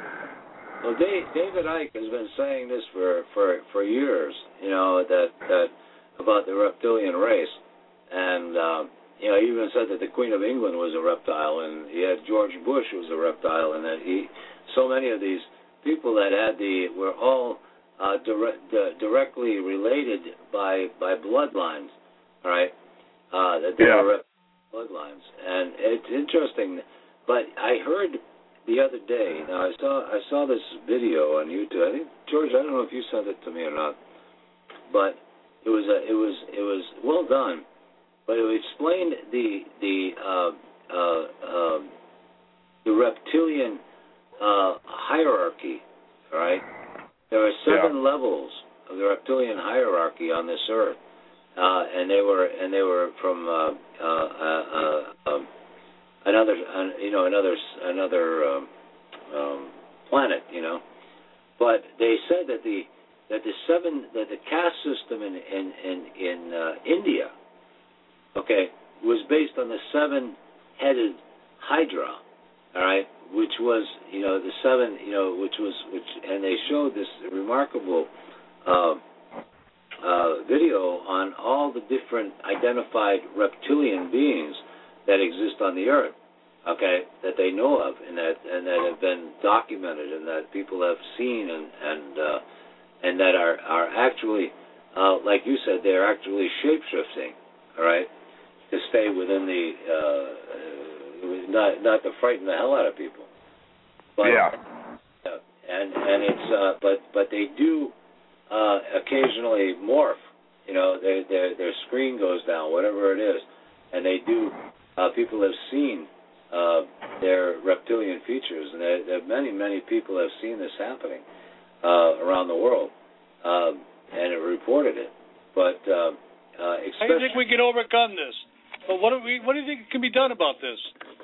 Well, Dave, David Icke has been saying this for, for, for years, you know, that, that about the reptilian race. And, uh, you know, he even said that the Queen of England was a reptile, and he had George Bush who was a reptile, and that he, so many of these people that had the, were all Uh, direct, uh, directly related by by bloodlines, all right? Uh, that they yeah. were bloodlines, and it's interesting. But I heard the other day. Now I saw I saw this video on YouTube. I think George, I don't know if you sent it to me or not, but it was a, it was it was well done. But it explained the the uh, uh, uh, the reptilian uh, hierarchy, all right? There are seven yeah. levels of the reptilian hierarchy on this earth, uh, and they were and they were from uh, uh, uh, uh, um, another uh, you know another another um, um, planet, you know. But they said that the that the seven that the caste system in in in, in uh, India, okay, was based on the seven-headed Hydra, all right. Which was, you know, the seven, you know, which was, which, and they showed this remarkable uh, uh, video on all the different identified reptilian beings that exist on the earth, okay, that they know of and that and that have been documented and that people have seen and and uh, and that are are actually, uh, like you said, they are actually shape-shifting, all right, to stay within the. Uh, Not, not to frighten the hell out of people. But, yeah. Uh, and and it's uh, but but they do uh, occasionally morph. You know, their their their screen goes down, whatever it is, and they do. Uh, people have seen uh, their reptilian features, and there, there many many people have seen this happening uh, around the world, um, and have reported it. But uh, uh, how do you think we can overcome this? Well, what do we? What do you think can be done about this?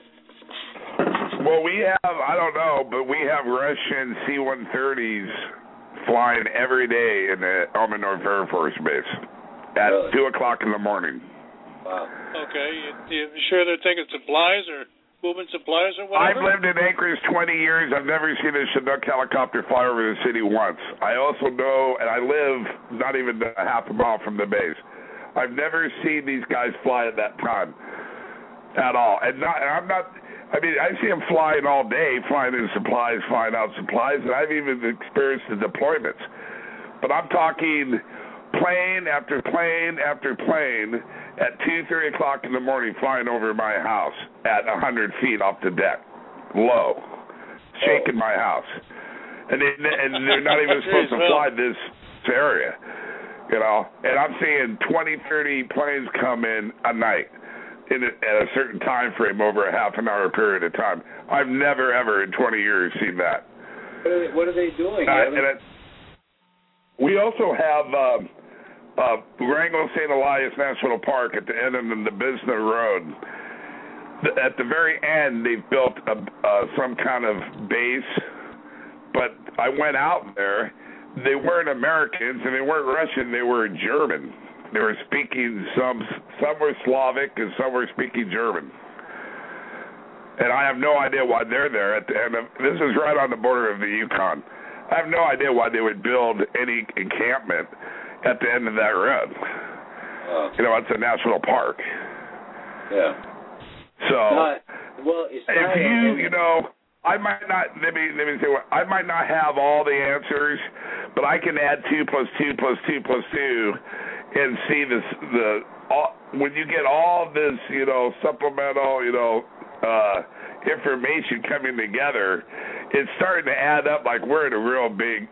Well, we have, I don't know, but we have Russian C one thirties flying every day in the Elmendorf Air Force Base at really? two o'clock in the morning. Wow. Okay. You, you sure they're taking supplies or moving supplies or whatever? I've lived in Anchorage twenty years. I've never seen a Chinook helicopter fly over the city once. I also know, and I live not even a half a mile from the base. I've never seen these guys fly at that time at all. And, not, and I'm not... I mean, I see them flying all day, flying in supplies, flying out supplies, and I've even experienced the deployments. But I'm talking plane after plane after plane at two, three o'clock in the morning flying over my house at one hundred feet off the deck, low, shaking my house. And, they, and they're not even supposed to fly this area, you know. And I'm seeing twenty, thirty planes come in a night. In a, at a certain time frame over a half an hour period of time. I've never, ever in twenty years seen that. What are they, what are they doing? Uh, and it, we also have um, uh, Wrangell Saint Elias National Park at the end of the Bisna Road. The, at the very end, they've built a, uh, some kind of base, but I went out there. they weren't Americans and they weren't Russian. They were German. They were speaking some. Some were Slavic and some were speaking German. And I have no idea why they're there at the end of. This is right on the border of the Yukon. I have no idea why they would build any encampment at the end of that road. Uh, you know, it's a national park. Yeah. So, not, well, it's if you, you know, I might not. Let me let me say what I might not have all the answers, but I can add two plus two plus two plus two, and see this the all, when you get all this, you know, supplemental, you know. Uh, information coming together, it's starting to add up like we're in a real big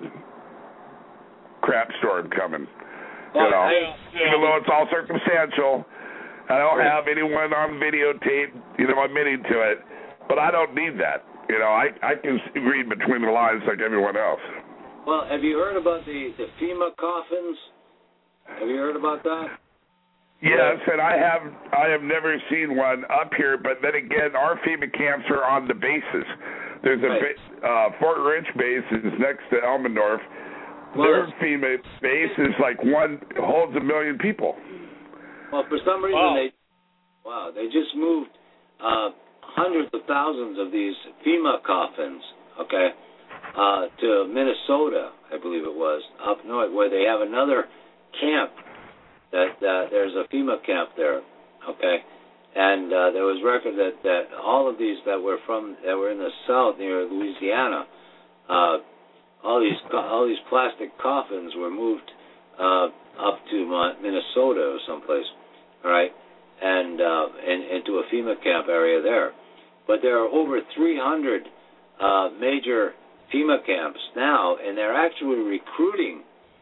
crap storm coming. You know, I, yeah. even though it's all circumstantial, I don't have anyone on videotape, you know, admitting to it, but I don't need that. You know, I I can read between the lines like everyone else. Well, have you heard about the, the FEMA coffins? Have you heard about that? Yes, and I have I have never seen one up here, but then again, our FEMA camps are on the bases. There's a right. uh, Fort Ridge base is next to Elmendorf. Well, Their FEMA base is like one holds a million people. Well, for some reason wow. they wow they just moved uh, hundreds of thousands of these FEMA coffins, okay, uh, to Minnesota, I believe it was, up north, where they have another camp. That uh, there's a FEMA camp there, okay, and uh, there was record that, that all of these that were from that were in the south near Louisiana, uh, all these all these plastic coffins were moved uh, up to Minnesota or someplace, all right, and uh, and into a FEMA camp area there. But there are over three hundred uh, major FEMA camps now, and they're actually recruiting.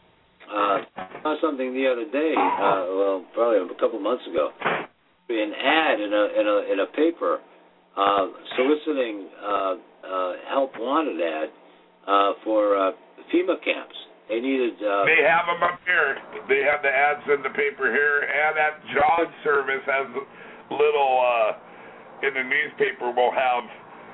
Uh, I saw something the other day, uh, well, probably a couple months ago, an ad in a in a in a paper uh, soliciting uh, uh, help wanted ad uh, for uh, FEMA camps. They needed. Uh, they have them up here. They have the ads in the paper here, and that job service has little uh, in the newspaper. Will have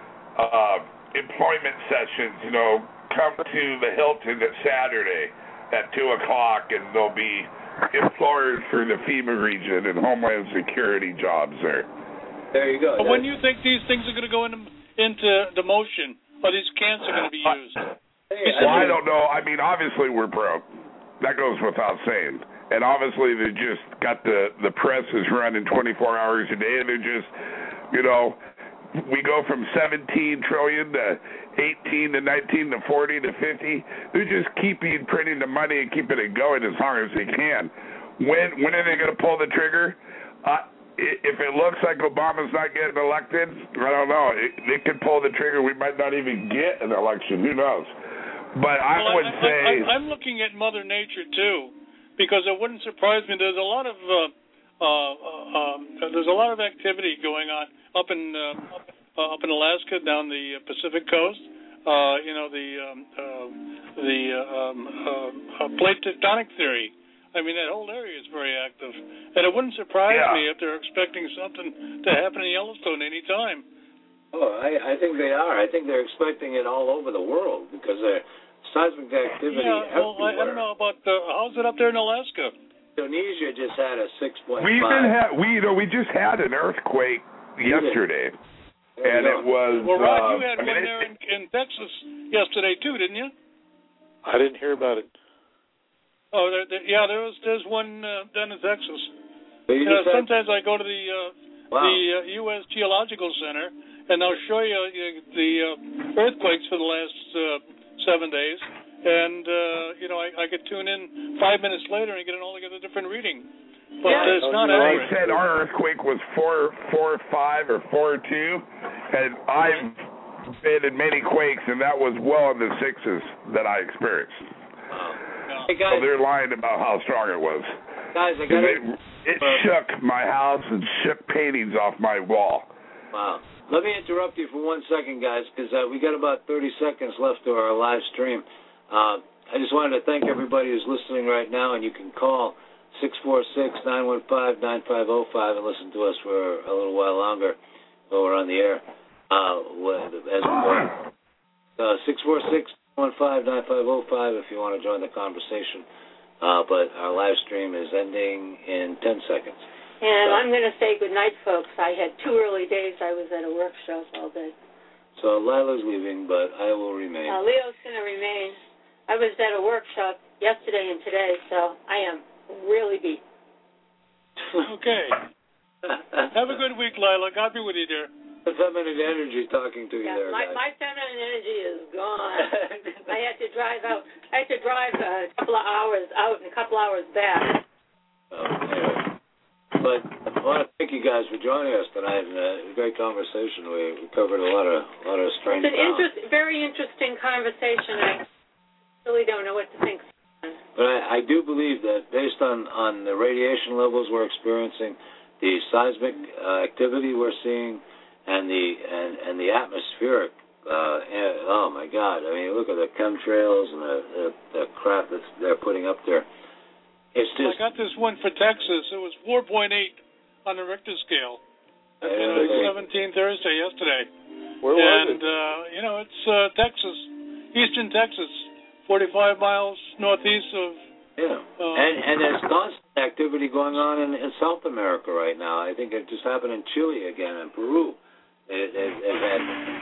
uh, employment sessions. You know, come to the Hilton at Saturday at two o'clock, and there'll be employers for the FEMA region and Homeland Security jobs there. There you go. But when do you think these things are going to go into into the motion, or these camps are going to be used? Well, I don't know. I mean, obviously we're broke. That goes without saying. And obviously they just got the the press is running twenty-four hours a day, and they're just, you know, we go from seventeen trillion to eighteen to nineteen to forty to fifty. They're just keeping printing the money and keeping it going as long as they can. When when are they going to pull the trigger? Uh, if it looks like Obama's not getting elected, I don't know. It, they could pull the trigger. We might not even get an election. Who knows? But I well, would I, say I, I, I'm looking at Mother Nature too, because it wouldn't surprise me. There's a lot of uh, uh, um, there's a lot of activity going on up in uh, uh, up in Alaska, down the Pacific coast. Uh, you know the um, uh, the uh, um, uh, uh, plate tectonic theory. I mean, that whole area is very active, and it wouldn't surprise yeah. me if they're expecting something to happen in Yellowstone any time. Oh, I, I think they are. I think they're expecting it all over the world because there's seismic activity yeah, well, everywhere. I, I don't know about uh, how's it up there in Alaska. Indonesia just had a six point five. We even had we you know we just had an earthquake yesterday, and it was. Well, Rod, uh, you had I mean, one it, there in, in Texas yesterday too, didn't you? I didn't hear about it. Oh, there, there, yeah, there was there's one uh, down in Texas. You Uh, had, sometimes I go to the uh, wow. the uh, U S Geological Center, and they'll show you uh, the uh, earthquakes for the last uh, seven days. And, uh, you know, I, I could tune in five minutes later and get an altogether different reading. But yeah. it's not They accurate. said our earthquake was four, four, five, or four, two, and I've been in many quakes, and that was well in the sixes that I experienced. Hey guys, So they're lying about how strong it was. guys, I got it. It shook my house and shook paintings off my wall. Wow. Let me interrupt you for one second, guys, because uh, we got about thirty seconds left to our live stream. Uh, I just wanted to thank everybody who's listening right now, and you can call six four six, nine one five, nine five zero five and listen to us for a little while longer while we're on the air. Uh, as we're going. Uh, six four six, one five, nine five zero five if you want to join the conversation. Uh, but our live stream is ending in ten seconds. And so, I'm going to say good night, folks. I had two early days. I was at a workshop all day. So Lila's leaving, but I will remain. Uh, Leo's going to remain. I was at a workshop yesterday and today, so I am really beat. Okay. Have a good week, Lila. God be with you, dear. The feminine energy talking to you yeah, there, my, guys. my feminine energy is gone. I had to drive out. I had to drive a couple of hours out and a couple hours back. Oh, anyway. But I want to thank you guys for joining us tonight. And, uh, a great conversation. We, we covered a lot of a lot of strange. It's an interest, very interesting conversation. I really don't know what to think. But I, I do believe that based on, on the radiation levels we're experiencing, the seismic uh, activity we're seeing, and the and, and the atmospheric, uh, and, oh my God! I mean, look at the chemtrails and the, the, the crap that they're putting up there. It's just. I got this one for Texas. It was four point eight on the Richter scale. Uh, you know, seventeen Thursday yesterday. Where was and, it? uh, you know, it's uh, Texas, eastern Texas, forty-five miles northeast of. Yeah, uh, and and there's constant activity going on in, in South America right now. I think it just happened in Chile again and Peru. It, it, it had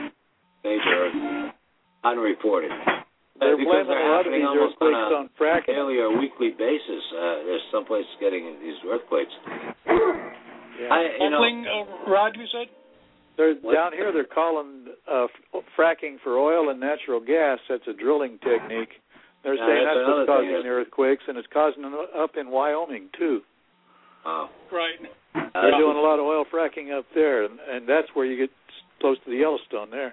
major unreported. They're uh, because blaming they're a lot of happening these almost on earthquakes a on fracking. daily or weekly basis. Uh, there's some places getting these earthquakes. Yeah. I, you know, Oakling, uh, Rod, you said? They're down here. They're calling uh, f- fracking for oil and natural gas. That's a drilling technique. They're Yeah, saying that's that's what's another thing, causing the earthquakes, and it's causing them up in Wyoming too. oh. Right. They're doing a lot of oil fracking up there, and, and that's where you get close to the Yellowstone there.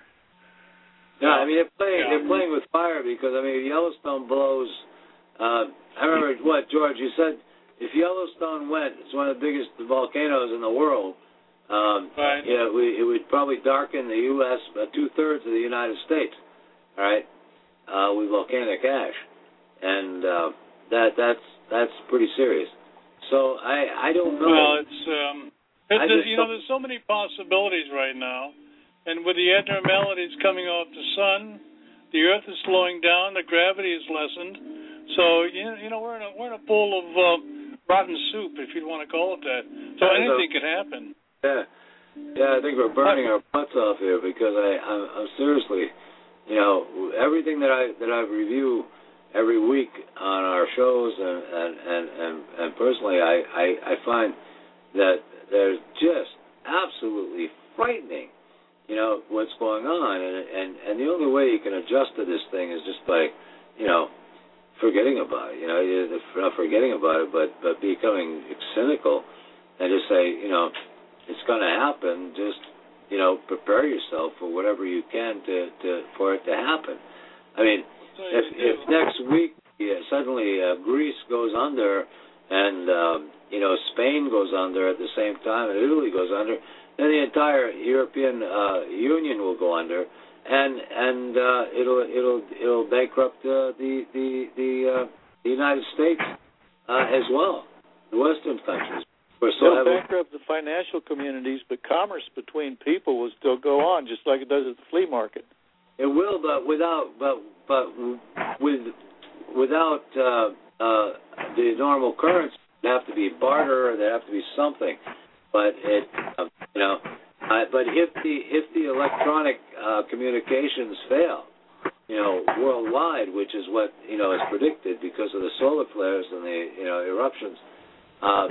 No, I mean they're playing. Yeah. They're playing with fire because I mean Yellowstone blows. Uh, I remember what George you said. If Yellowstone went, it's one of the biggest volcanoes in the world. Um, Right. Yeah, we, it would probably darken the U S uh, two thirds of the United States. All right, uh, with volcanic ash, and uh, that that's that's pretty serious. So I I don't know. Well, it's um, it, I just you know, don't- there's so many possibilities right now, and with the abnormalities coming off the sun, the Earth is slowing down, the gravity is lessened. So you know, you know we're in a we're in a bowl of uh, rotten soup, if you'd want to call it that. So Yeah, anything so- could happen. Yeah, yeah. I think we're burning our butts off here because I, I'm, I'm seriously, you know, everything that I that I review every week on our shows and and and, and, and personally, I, I I find that there's just absolutely frightening, you know, what's going on, and and and the only way you can adjust to this thing is just by, you know, forgetting about it. You know, not forgetting about it, but but becoming cynical and just say, you know. It's going to happen. Just, you know, prepare yourself for whatever you can to, to for it to happen. I mean, So if, you if next week yeah, suddenly uh, Greece goes under and, um, you know, Spain goes under at the same time and Italy goes under, then the entire European uh, Union will go under, and and uh, it'll it'll it'll bankrupt uh, the the the, uh, the United States uh, as well, the Western countries. It'll bankrupt the financial communities, but commerce between people will still go on, just like it does at the flea market. It will, but without, but but with without uh, uh, the normal currency, there have to be barter, or there have to be something. But it, uh, you know, uh, but if the if the electronic uh, communications fail, you know, worldwide, which is what you know is predicted because of the solar flares and the you know eruptions. Uh,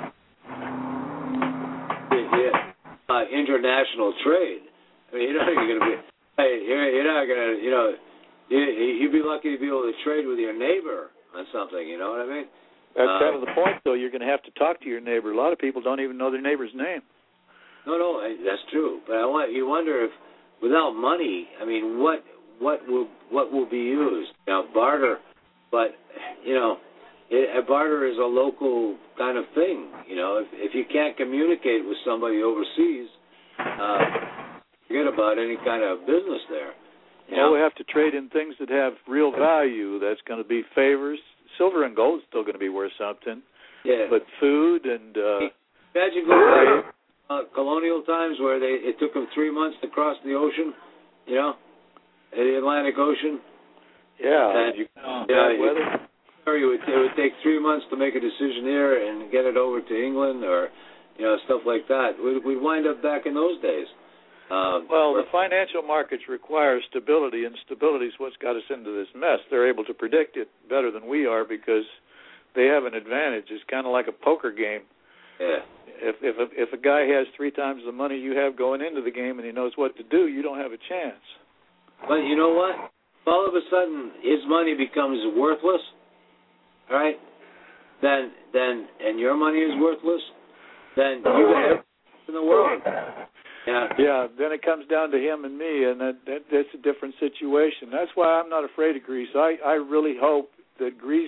Yeah, uh, international trade. I mean, you're not going to be. Hey, you're, you're not going to. You know, you, you'd be lucky to be able to trade with your neighbor on something. You know what I mean? That's uh, kind of the point, though. You're going to have to talk to your neighbor. A lot of people don't even know their neighbor's name. No, no, I, that's true. But I want you wonder if, without money, I mean, what what will what will be used? You know, barter. But you know. It, a barter is a local kind of thing, you know. If if you can't communicate with somebody overseas, uh, forget about any kind of business there. You well, know? we have to trade in things that have real value. That's going to be favors. Silver and gold is still going to be worth something. Yeah. But food and uh, imagine going back to uh, colonial times where they it took them three months to cross the ocean, you know, the Atlantic Ocean. Yeah. And, you, uh, bad you, weather. Or it would, it would take three months to make a decision here and get it over to England, or you know, stuff like that. We'd, we'd wind up back in those days. Um, well, the financial markets require stability, and stability is what's got us into this mess. They're able to predict it better than we are because they have an advantage. It's kind of like a poker game. Yeah. If if a, if a guy has three times the money you have going into the game and he knows what to do, you don't have a chance. But you know what? All of a sudden, his money becomes worthless. All right? Then, then, and your money is worthless. Then you got everything in the world. Yeah. Yeah. Then it comes down to him and me, and that, that that's a different situation. That's why I'm not afraid of Greece. I I really hope that Greece.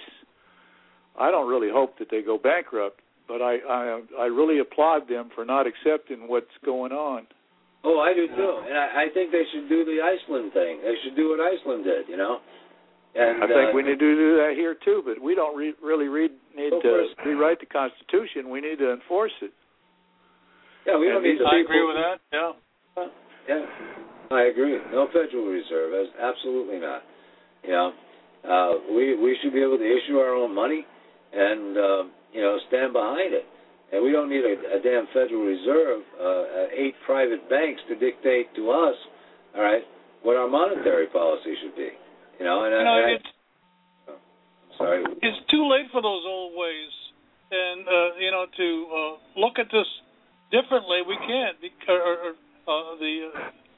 I don't really hope that they go bankrupt. But I, I I really applaud them for not accepting what's going on. Oh, I do too, and I, I think they should do the Iceland thing. They should do what Iceland did, you know. And I think uh, we need to do that here too, but we don't re- really read, need to rewrite the Constitution. We need to enforce it. Yeah, we don't need to. I agree with that. Yeah. Yeah, I agree. No Federal Reserve, absolutely not. You know, uh, we we should be able to issue our own money and. Uh, You know, stand behind it, and we don't need a, a damn Federal Reserve, uh, eight private banks to dictate to us, all right, what our monetary policy should be. You know, and, you know, I, it's, oh, sorry, it's too late for those old ways, and uh, you know, to uh, look at this differently. We can't. Because, or, or, uh, the uh,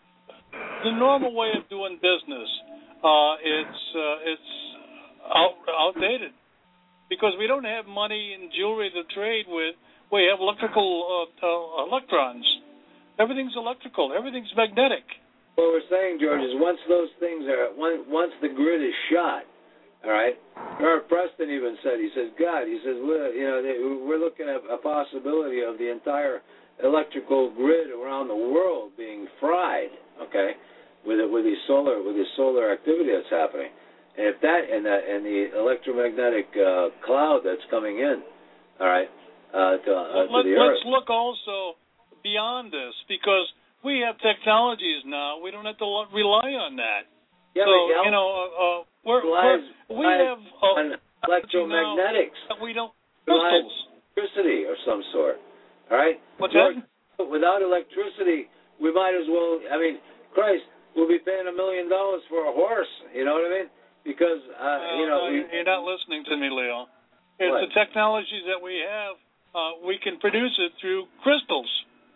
the normal way of doing business, uh, it's uh, it's out, outdated. Because we don't have money and jewelry to trade with. We have electrical uh, uh, electrons. Everything's electrical. Everything's magnetic. What we're saying, George, is once those things are, once the grid is shot, all right. Eric Preston even said, he says, God, he says, we're, you know, we're looking at a possibility of the entire electrical grid around the world being fried, okay, with it, with the solar, with the solar activity that's happening. And if that and that and the electromagnetic uh, cloud that's coming in, all right, uh, to, uh, well, to the let, Earth. Let's look also beyond this because we have technologies now. We don't have to rely on that. Yeah, so but you know, uh, we're, relies, we're, we have uh, on electromagnetics. Now, we don't relies crystals. on electricity of some sort. All right. What's George, that? Without electricity, we might as well. I mean, Christ, we'll be paying a million dollars for a horse. You know what I mean? Because, uh, well, you know... Uh, we, you're not listening to me, Leo. It's what? the technologies that we have. Uh, we can produce it through crystals,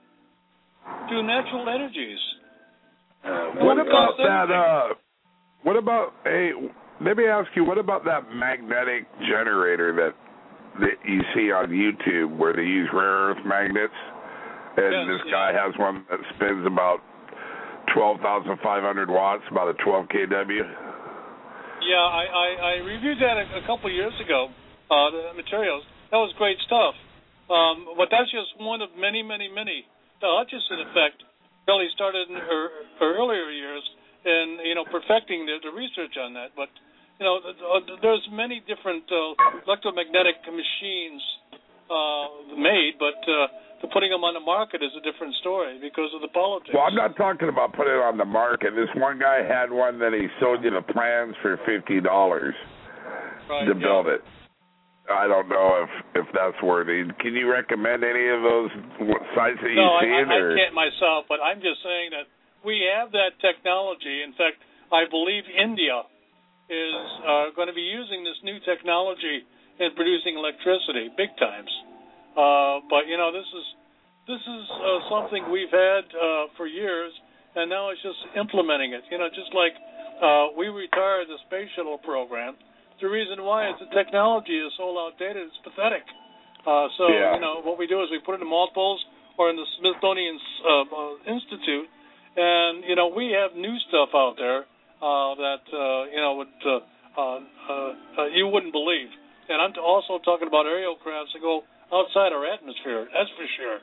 through natural energies. Uh, what about that, uh... What about... Hey, let me ask you, what about that magnetic generator that, that you see on YouTube where they use rare earth magnets? And yes, this yeah. guy has one that spins about twelve thousand five hundred watts, about a twelve K W. Yeah, I, I, I reviewed that a, a couple of years ago, uh, the materials. That was great stuff. Um, but that's just one of many, many, many. The Hutchison effect really started in her, her earlier years in, you know, perfecting the, the research on that. But, you know, there's many different uh, electromagnetic machines uh, made, but uh, the putting them on the market is a different story because of the politics. Well, I'm not talking about putting it on the market. This one guy had one that he sold you the plans for fifty dollars right, to yeah. build it. I don't know if, if that's worthy. Can you recommend any of those sites that no, you've I, seen? I, or? I can't myself, but I'm just saying that we have that technology. In fact, I believe India is uh, going to be using this new technology in producing electricity, big times. Uh, but, you know, this is this is uh, something we've had uh, for years, and now it's just implementing it. You know, just like uh, we retired the space shuttle program. The reason why is the technology is so outdated, it's pathetic. Uh, so, yeah. you know, what we do is we put it in mothballs or in the Smithsonian uh, uh, Institute, and, you know, we have new stuff out there uh, that, uh, you know, would, uh, uh, uh, you wouldn't believe. And I'm also talking about aerial crafts that go outside our atmosphere, that's for sure.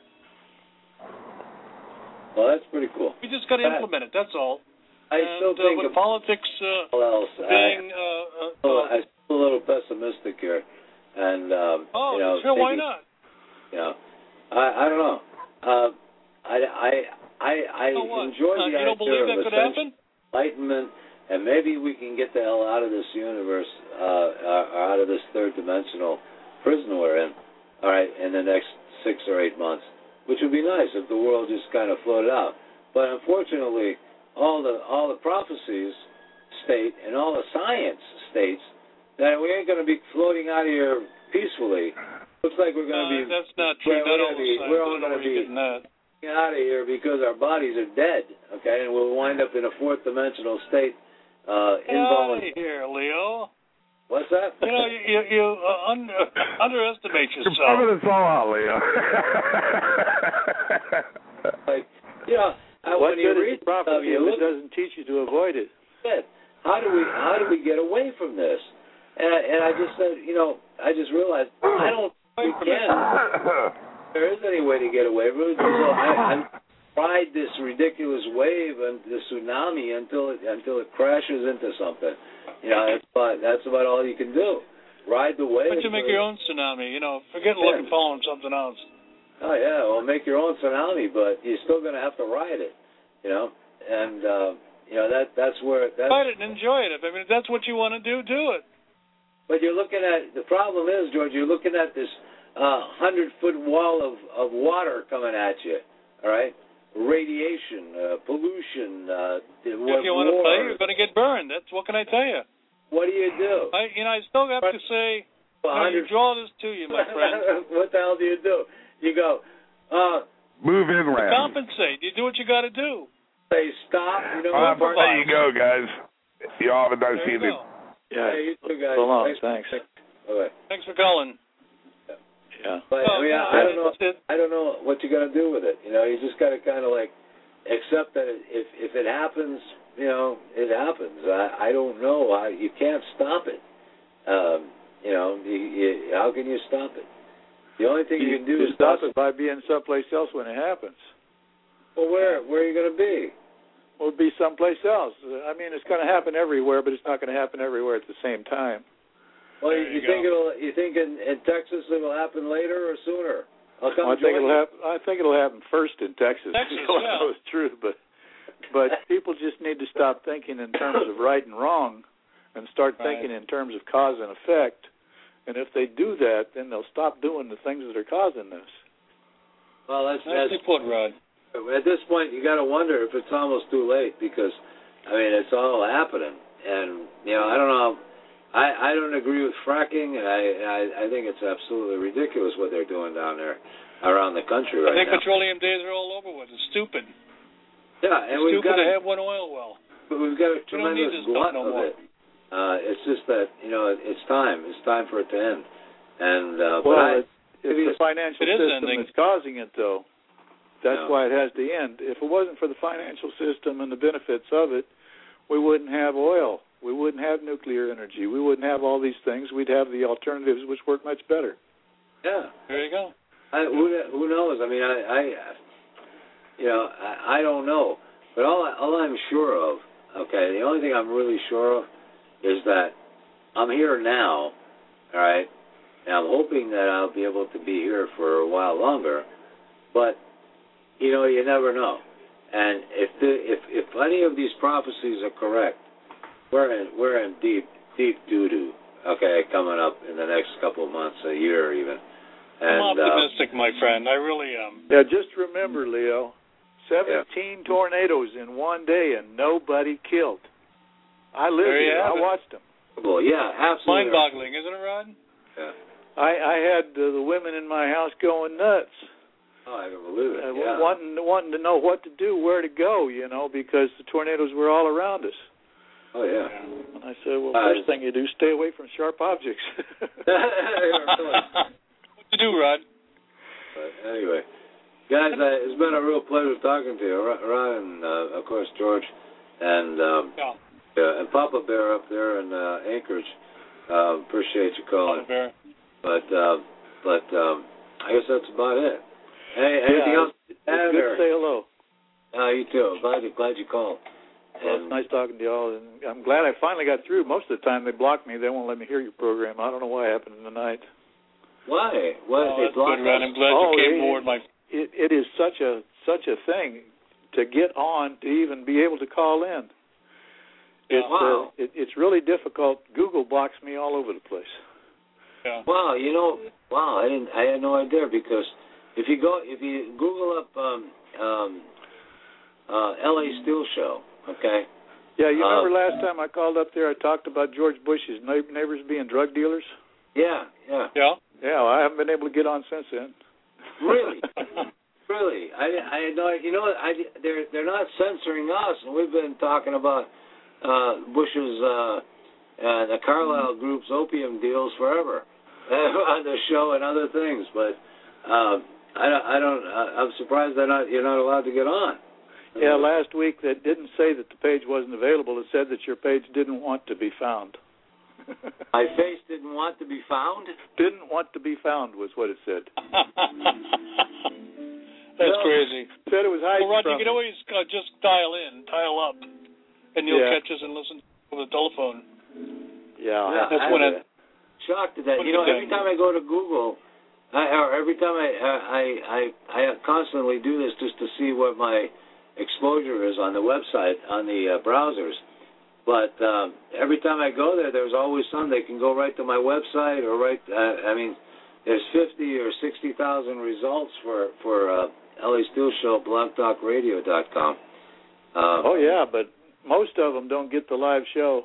Well, that's pretty cool. We just got to implement it, that's all. I and, still think... Uh, with of, politics uh, else, being... I, Uh, uh, oh, I'm still a little pessimistic here. And, um, oh, you know... sure, maybe, why not? You know, I, I don't know. Uh, I, I, I, I so enjoy uh, the you don't idea believe of that could happen? enlightenment, and maybe we can get the hell out of this universe, uh, uh, out of this third dimensional prison we're in, all right, in the next six or eight months, which would be nice if the world just kind of floated out. But unfortunately, all the all the prophecies state and all the science states that we ain't going to be floating out of here peacefully. Looks like we're going to uh, be. That's not true. We're, Not all be, the we're all going to be getting out of here because our bodies are dead. Okay, and we'll wind up in a fourth dimensional state. Uh, Get out of here, Leo. What's that? You know, you you, you uh, under, underestimate yourself. You're bumming us all out, Leo. Like, you know, what when you good read is prophecy stuff, you if look it doesn't teach you to avoid it? at how do we how do we get away from this? And I, and I just said, you know, I just realized I don't think we can. There is any way to get away from it. So I, I ride this ridiculous wave and the tsunami until it until it crashes into something. You know, that's about, that's about all you can do. Ride the wave. Why don't you make your own tsunami? You know, forget Yeah. looking following something else. Oh yeah, well, make your own tsunami, but you're still going to have to ride it. You know, and uh, you know that that's where that's. Ride it and enjoy it. I mean, if that's what you want to do, do it. But you're looking at the problem is, George, you're looking at this uh, hundred foot wall of of water coming at you. All right. Radiation, uh, pollution. Uh, If you want to play, you're going to get burned. That's what can I tell you? What do you do? I, you know, I still have to say, you, know, you draw this to you, my friend. What the hell do you do? You go, uh, move inland. Compensate. You do what you got to do. Say stop. You know, Uh, what, there you go, guys. Y'all have a nice There you evening. go. Yeah. Hey, you too, guys. So long. Thanks. Okay. Thanks for calling. Yeah. But Well, I mean, no, I, I don't know. it's- it's- I don't know what you're gonna do with it. You know, you just gotta kind of like accept that it, if if it happens, you know, it happens. I I don't know. I you can't stop it. Um, you know, you, you, how can you stop it? The only thing you, You can do you is stop it by being someplace else when it happens. Well, where where are you gonna be? Well, be someplace else. I mean, it's going to happen everywhere, but it's not going to happen everywhere at the same time. Well, There you, you you think go. it'll you think in, in Texas it'll happen later or sooner? I'll come Well, I think join it'll you. happen. I think it'll happen first in Texas. Texas, so I yeah. know it's true, but but people just need to stop thinking in terms of right and wrong, and start Right. thinking in terms of cause and effect. And if they do that, then they'll stop doing the things that are causing this. Well, that's that's Nicely put, Rod. at this point you got to wonder if it's almost too late because I mean it's all happening, and you know I don't know. I, I don't agree with fracking, and I, I I think it's absolutely ridiculous what they're doing down there around the country I right think now. petroleum days are all over with. It's stupid. Yeah, and we've stupid got to have one oil well. but we've got a We don't need tremendous this glut stuff no of more. it. Uh, it's just that you know it, it's time. It's time for it to end. And uh, Well, but I, it's, it's the financial it is system ending. that's causing it, though. That's No. why it has to end. If it wasn't for the financial system and the benefits of it, we wouldn't have oil. We wouldn't have nuclear energy. We wouldn't have all these things. We'd have the alternatives, which work much better. yeah. There you go. I, who, who knows? I mean, I, I you know, I, I don't know. But all, I, all I'm sure of, okay, the only thing I'm really sure of is that I'm here now, all right, and I'm hoping that I'll be able to be here for a while longer. But, you know, you never know. And if the, if if any of these prophecies are correct, we're in we're in deep deep doo doo. Okay, coming up in the next couple of months, a year even. And, I'm optimistic, my friend. I really am. Yeah, just remember, Leo, seventeen yeah. tornadoes in one day and nobody killed. I lived There you here. I have it. watched them. Well, yeah, absolutely. Mind-boggling, isn't it, Rod? Yeah. I, I had uh, the women in my house going nuts. Oh, I can believe it. Uh, Yeah. wanting, wanting to know what to do, where to go, you know, because the tornadoes were all around us. Oh, yeah. And I said, well, Uh, first thing you do, stay away from sharp objects. What you do, Rod? But anyway, guys, uh, it's been a real pleasure talking to you, Ron, Ron and uh, of course George, and um, Yeah. uh, and Papa Bear up there in uh, Anchorage. Uh, appreciate you calling. Papa Bear. But uh, but um, I guess that's about it. Hey, anything yeah, else? It's good to say hello. Uh, you too. Glad you glad you called. Well, it's nice talking to y'all, and I'm glad I finally got through. Most of the time they block me; they won't let me hear your program. I don't know what happened in the night. Why? What? Oh, they that's blocked good, Rod. us? I'm glad Oh, you came it- aboard, my. It, it is such a such a thing to get on to even be able to call in. It's wow. uh, it, it's really difficult. Google blocks me all over the place. Yeah. Wow, you know, wow, I didn't, I had no idea, because if you go, if you Google up um, um, uh, L A Steel Show, okay. Yeah, you remember uh, last time I called up there, I talked about George Bush's neighbors being drug dealers. Yeah, yeah. Yeah. Yeah, well, I haven't been able to get on since then. Really, really. I, I had no, you know, I, they're they're not censoring us, and we've been talking about uh, Bush's uh, uh, the Carlyle Group's opium deals forever uh, on the show and other things, but uh, I don't, I don't, I'm surprised they're not, you're not allowed to get on. Yeah, last week that didn't say that the page wasn't available. It said that your page didn't want to be found. My face didn't want to be found? Didn't want to be found was what it said. That's well, crazy. Said it was hiding Well, Roger, from you can always uh, just dial in, dial up, and you'll yeah. catch us and listen over the telephone. Yeah, yeah that's I, when I'm shocked at that. You know, every time I go to Google, I, or every time I, I, I, I constantly do this just to see what my exposure is on the website, on the uh, browsers. But um, every time I go there, there's always some. They can go right to my website or right. Uh, I mean, there's fifty or sixty thousand results for for uh, L A Steel Show, blog talk radio dot com. Uh, oh yeah, but most of them don't get the live show.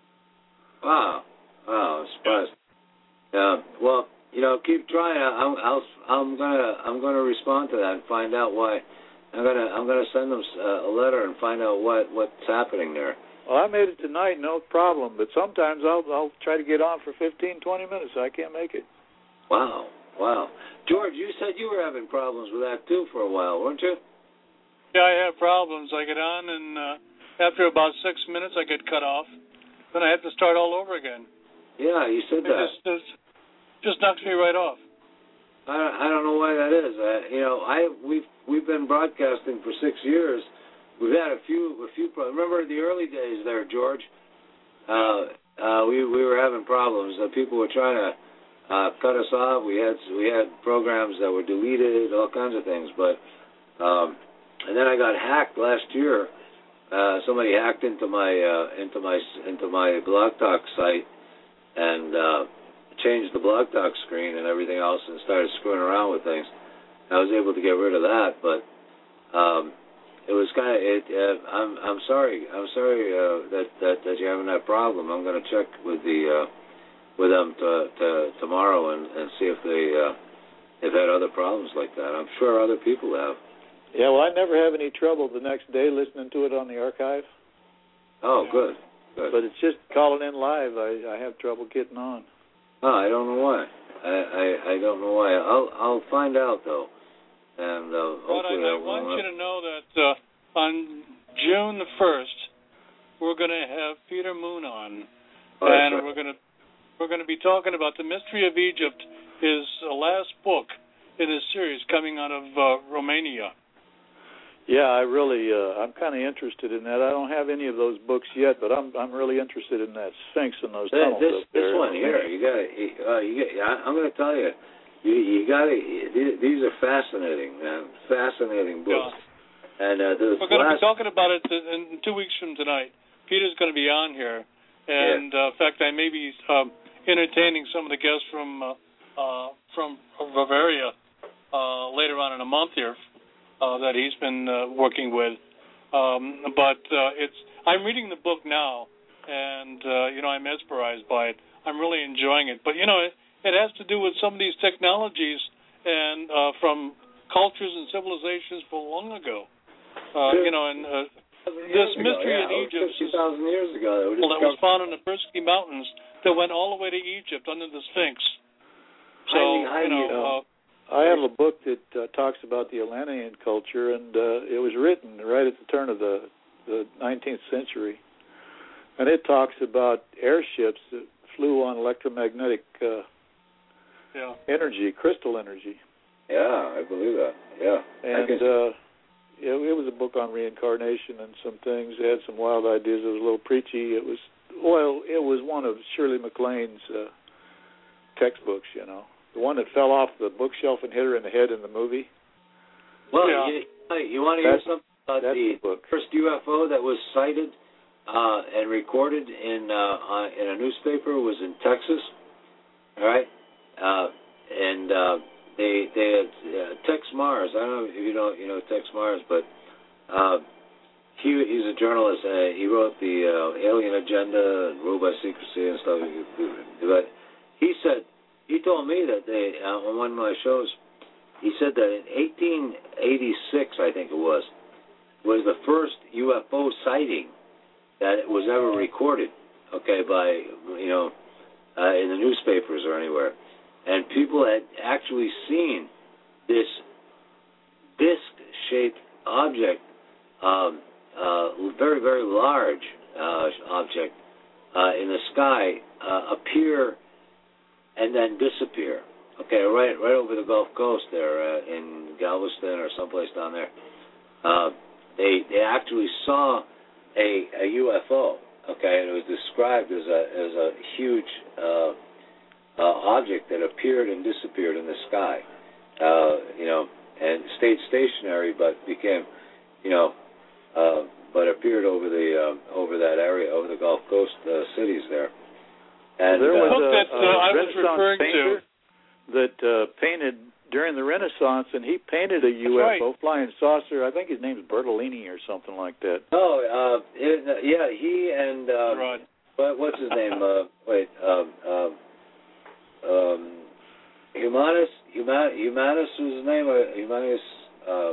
Wow, wow, I'm surprised. Yeah. Well, you know, keep trying. I'm I'll, I'm gonna I'm gonna respond to that and find out why. I'm gonna I'm gonna send them uh, a letter and find out what what's happening there. Well, I made it tonight, no problem. But sometimes I'll I'll try to get on for fifteen, twenty minutes. I can't make it. Wow, wow. George, you said you were having problems with that too for a while, weren't you? Yeah, I have problems. I get on, and uh, after about six minutes, I get cut off. Then I have to start all over again. Yeah, you said It that. just, just, just knocks me right off. I don't, I don't know why that is. Uh, you know, I we've we've been broadcasting for six years. We've had a few a few problems. Remember the early days there, George? Uh, uh, we we were having problems. Uh, people were trying to uh, cut us off. We had we had programs that were deleted, all kinds of things. But um, and then I got hacked last year. Uh, somebody hacked into my uh, into my into my Blog Talk site and uh, changed the Blog Talk screen and everything else, and started screwing around with things. I was able to get rid of that, but um, it was kind of. It, uh, I'm I'm sorry. I'm sorry uh, that, that that you're having that problem. I'm going to check with the uh, with them to, to, tomorrow and, and see if they uh, have had other problems like that. I'm sure other people have. Yeah, well, I never have any trouble the next day listening to it on the archive. Oh, good, good. But it's just calling in live. I, I have trouble getting on. Oh, I don't know why. I, I, I don't know why. I'll I'll find out though, and uh, But I, hopefully I want you to know that uh, on June the first, we're going to have Peter Moon on, oh, and right. we're going to we're going to be talking about the Mystery of Egypt, his uh, last book in his series coming out of uh, Romania. Yeah, I really, uh, I'm kind of interested in that. I don't have any of those books yet, but I'm I'm really interested in that Sphinx and those tunnels This up there. this one here, you got to, uh, you get. I'm going to tell you, you you got to. These are fascinating, man. Fascinating books. Yeah. And uh, the we're going to last, be talking about it in two weeks from tonight. Peter's going to be on here, and yeah. uh, in fact, I may be um, entertaining some of the guests from uh, uh, from Bavaria uh, later on in a month here. Uh, that he's been uh, working with, um, but uh, it's. I'm reading the book now, and uh, you know I'm mesmerized by it. I'm really enjoying it. But you know it, it has to do with some of these technologies and uh, from cultures and civilizations for long ago. Uh, you know, and uh, this mystery ago, yeah, in Egypt fifty thousand years ago that, that was found in the Persky Mountains that went all the way to Egypt under the Sphinx. So highly, highly, you know. uh, Uh, I have a book that uh, talks about the Atlantean culture, and uh, it was written right at the turn of the, the nineteenth century. And it talks about airships that flew on electromagnetic uh, yeah. energy, crystal energy. Yeah, I believe that. Yeah. And uh, it, it was a book on reincarnation and some things. It had some wild ideas. It was a little preachy. It was, well, it was one of Shirley MacLaine's uh, textbooks, you know. The one that fell off the bookshelf and hit her in the head in the movie. Well, yeah. you, you want to hear That's, something about that's the the book. first U F O that was sighted uh, and recorded in uh, on, in a newspaper was in Texas. All right, uh, and uh, they they had uh, Tex Mars. I don't know if you know you know Tex Mars, but uh, he he's a journalist. Uh, he wrote the uh, Alien Agenda and Rule by Secrecy and stuff. But he said he told me that they uh, on one of my shows. He said that in eighteen eighty-six, I think it was, was the first U F O sighting that was ever recorded. Okay, by you know, uh, in the newspapers or anywhere, and people had actually seen this disc-shaped object, um, uh, very very large uh, object uh, in the sky uh, appear and then disappear. Okay, right, right over the Gulf Coast there, uh, in Galveston or someplace down there. Uh, they they actually saw a, a U F O. Okay, and it was described as a as a huge uh, uh, object that appeared and disappeared in the sky. Uh, you know, and stayed stationary, but became, you know, uh, but appeared over the uh, over that area, over the Gulf Coast uh, cities there. And there was uh, a, that, uh, a I was Renaissance referring painter to. that uh, painted during the Renaissance, and he painted a U F O right. flying saucer. I think his name is Bertolini or something like that. Oh, uh, it, uh, yeah, he and uh, Right. what, what's his name? Uh, wait, um, um, um, Humanus, Human, Humanus was his name. Or Humanus, uh,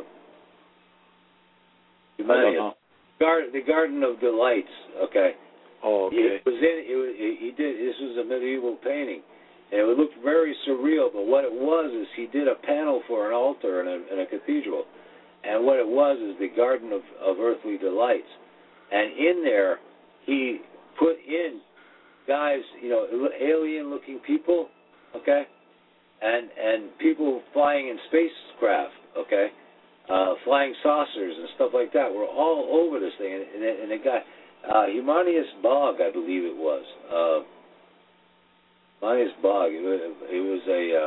Humanius. Garden, the Garden of Delights. Okay. Oh, okay. It was in. It was, he did. This was a medieval painting. And it looked very surreal, but what it was is he did a panel for an altar in a, in a cathedral. And what it was is the Garden of, of Earthly Delights. And in there, he put in guys, you know, alien-looking people, okay, and and people flying in spacecraft, okay, uh, flying saucers and stuff like that were all over this thing. And, and, and the guy, uh, Humanius Bog, I believe it was, uh, Humanius Bog, it was, it was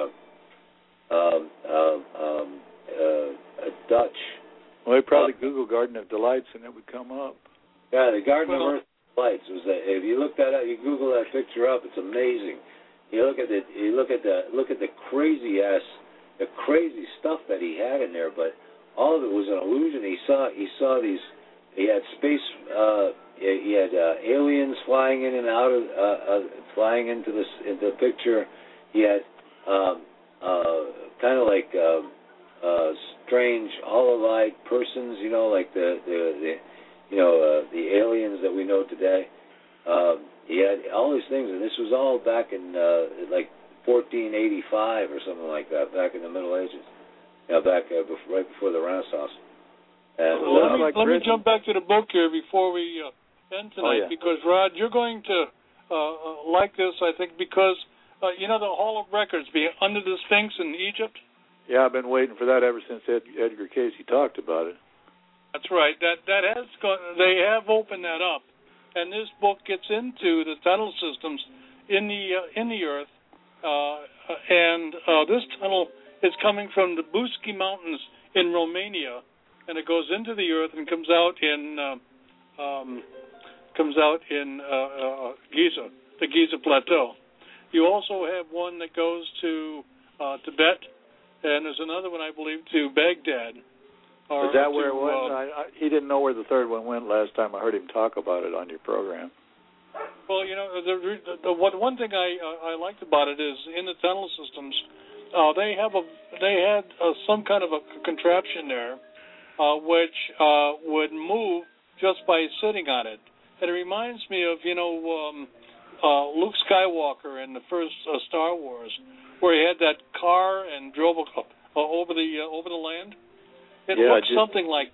a, uh, um, um, um, uh, a Dutch. Well, they probably uh, Google Garden of Delights and it would come up. Yeah, the Garden well, of Earth Lights was that. If you look that up, you Google that picture up. It's amazing. You look at the, you look at the, look at the crazy ass, the crazy stuff that he had in there. But all of it was an illusion. He saw, he saw these. He had space. Uh, he had uh, aliens flying in and out of, uh, uh, flying into this into the picture. He had um, uh, kind of like um, uh, strange hollow-eyed persons. You know, like the the. the you know, uh, the aliens that we know today. Um, he had all these things, and this was all back in uh, like fourteen eighty-five or something like that, back in the Middle Ages, you know, back uh, before, right before the Renaissance. And, well, uh, let me, like let me Britain. jump back to the book here before we uh, end tonight, Oh, yeah. because, Rod, you're going to uh, uh, like this, I think, because, uh, you know, the Hall of Records being under the Sphinx in Egypt? Yeah, I've been waiting for that ever since Ed, Edgar Casey talked about it. That's right. That that has gone, they have opened that up, and this book gets into the tunnel systems in the uh, in the earth, uh, and uh, this tunnel is coming from the Buski Mountains in Romania, and it goes into the earth and comes out in uh, um, comes out in uh, uh, Giza, the Giza Plateau. You also have one that goes to uh, Tibet, and there's another one I believe to Baghdad. Is that where to, it went? Uh, I, I, he didn't know where the third one went last time I heard him talk about it on your program. Well, you know, the, the, the one, one thing I uh, I liked about it is in the tunnel systems, uh, they have a they had uh, some kind of a contraption there, uh, which uh, would move just by sitting on it. And it reminds me of you know um, uh, Luke Skywalker in the first uh, Star Wars, where he had that car and drove uh, over the uh, over the land. It yeah, looks just, something like.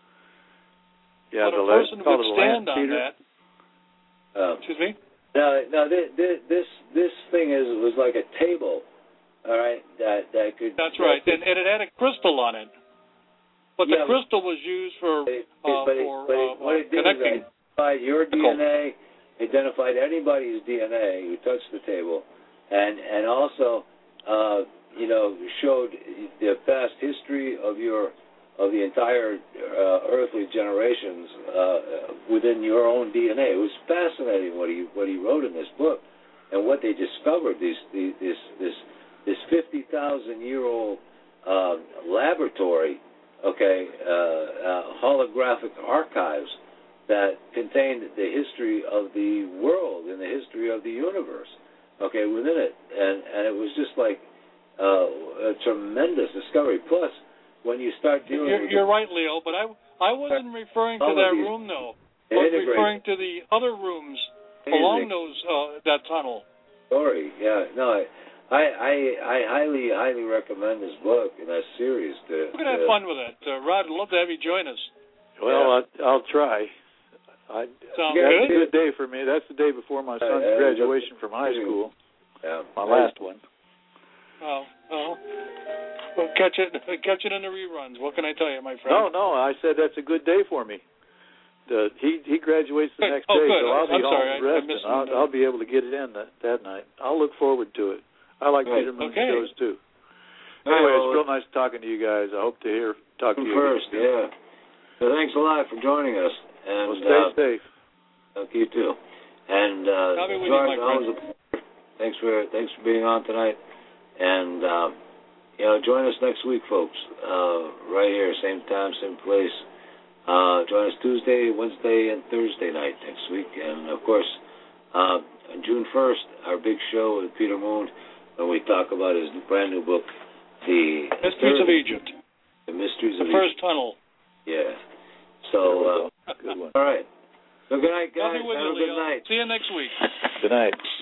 Yeah, but the a person called would it a stand land on speeder. that. uh, Excuse me. now, now this, this this thing is was like a table, all right. That that could. That's right, and, and it had a crystal on it. But Yeah, the crystal was used for It, it, uh, but it, for but it, uh, what it did connecting. is it identified your D N A, identified anybody's D N A who touched the table, and and also, uh, you know, showed the past history of your of the entire uh, earthly generations uh, within your own D N A. It was fascinating what he what he wrote in this book, and what they discovered. These, these this this this fifty thousand year old uh, laboratory, okay, uh, uh, holographic archives that contained the history of the world and the history of the universe, okay, within it, and and it was just like uh, a tremendous discovery. Plus, when you start dealing you're, with you're right, Leo, but I I wasn't referring to that room though. I was referring to the other rooms along those uh, that tunnel. Story, yeah, no, I, I I highly highly recommend this book and that series. To, We're gonna to, have fun with it, uh, Rod. I'd love to have you join us. Well, yeah. I, I'll try. I, Sounds that's good. a good day for me. That's the day before my son's uh, graduation from high school. Yeah, my last one. Oh, oh. We'll catch it, catch it in the reruns. What can I tell you, my friend? No, no, I said that's a good day for me. The, he he graduates the next oh, day, good. so I'll I'm be sorry. home I, resting. I I'll, I'll be able to get it in that, that night. I'll look forward to it. I like right. Peter Moon's okay. shows too. Right, Anyway, well, it's real nice talking to you guys. I hope to hear talk to you first. again. Yeah. So thanks a lot for joining us. And well, stay uh, safe. Thank you too. And uh, I'll be with George, you, my friend. always a pleasure. Thanks for thanks for being on tonight. And um, you know, join us next week, folks. Uh, right here, same time, same place. Uh, join us Tuesday, Wednesday, and Thursday night next week. And of course, uh, on June first, our big show with Peter Moon, when we talk about his brand new book, The Mysteries of Egypt. The Mysteries the of First Egypt. Tunnel. Yeah. So, uh, good one. All right. So good night, guys. Nothing with Have you, a good Leo. night. See you next week. Good night.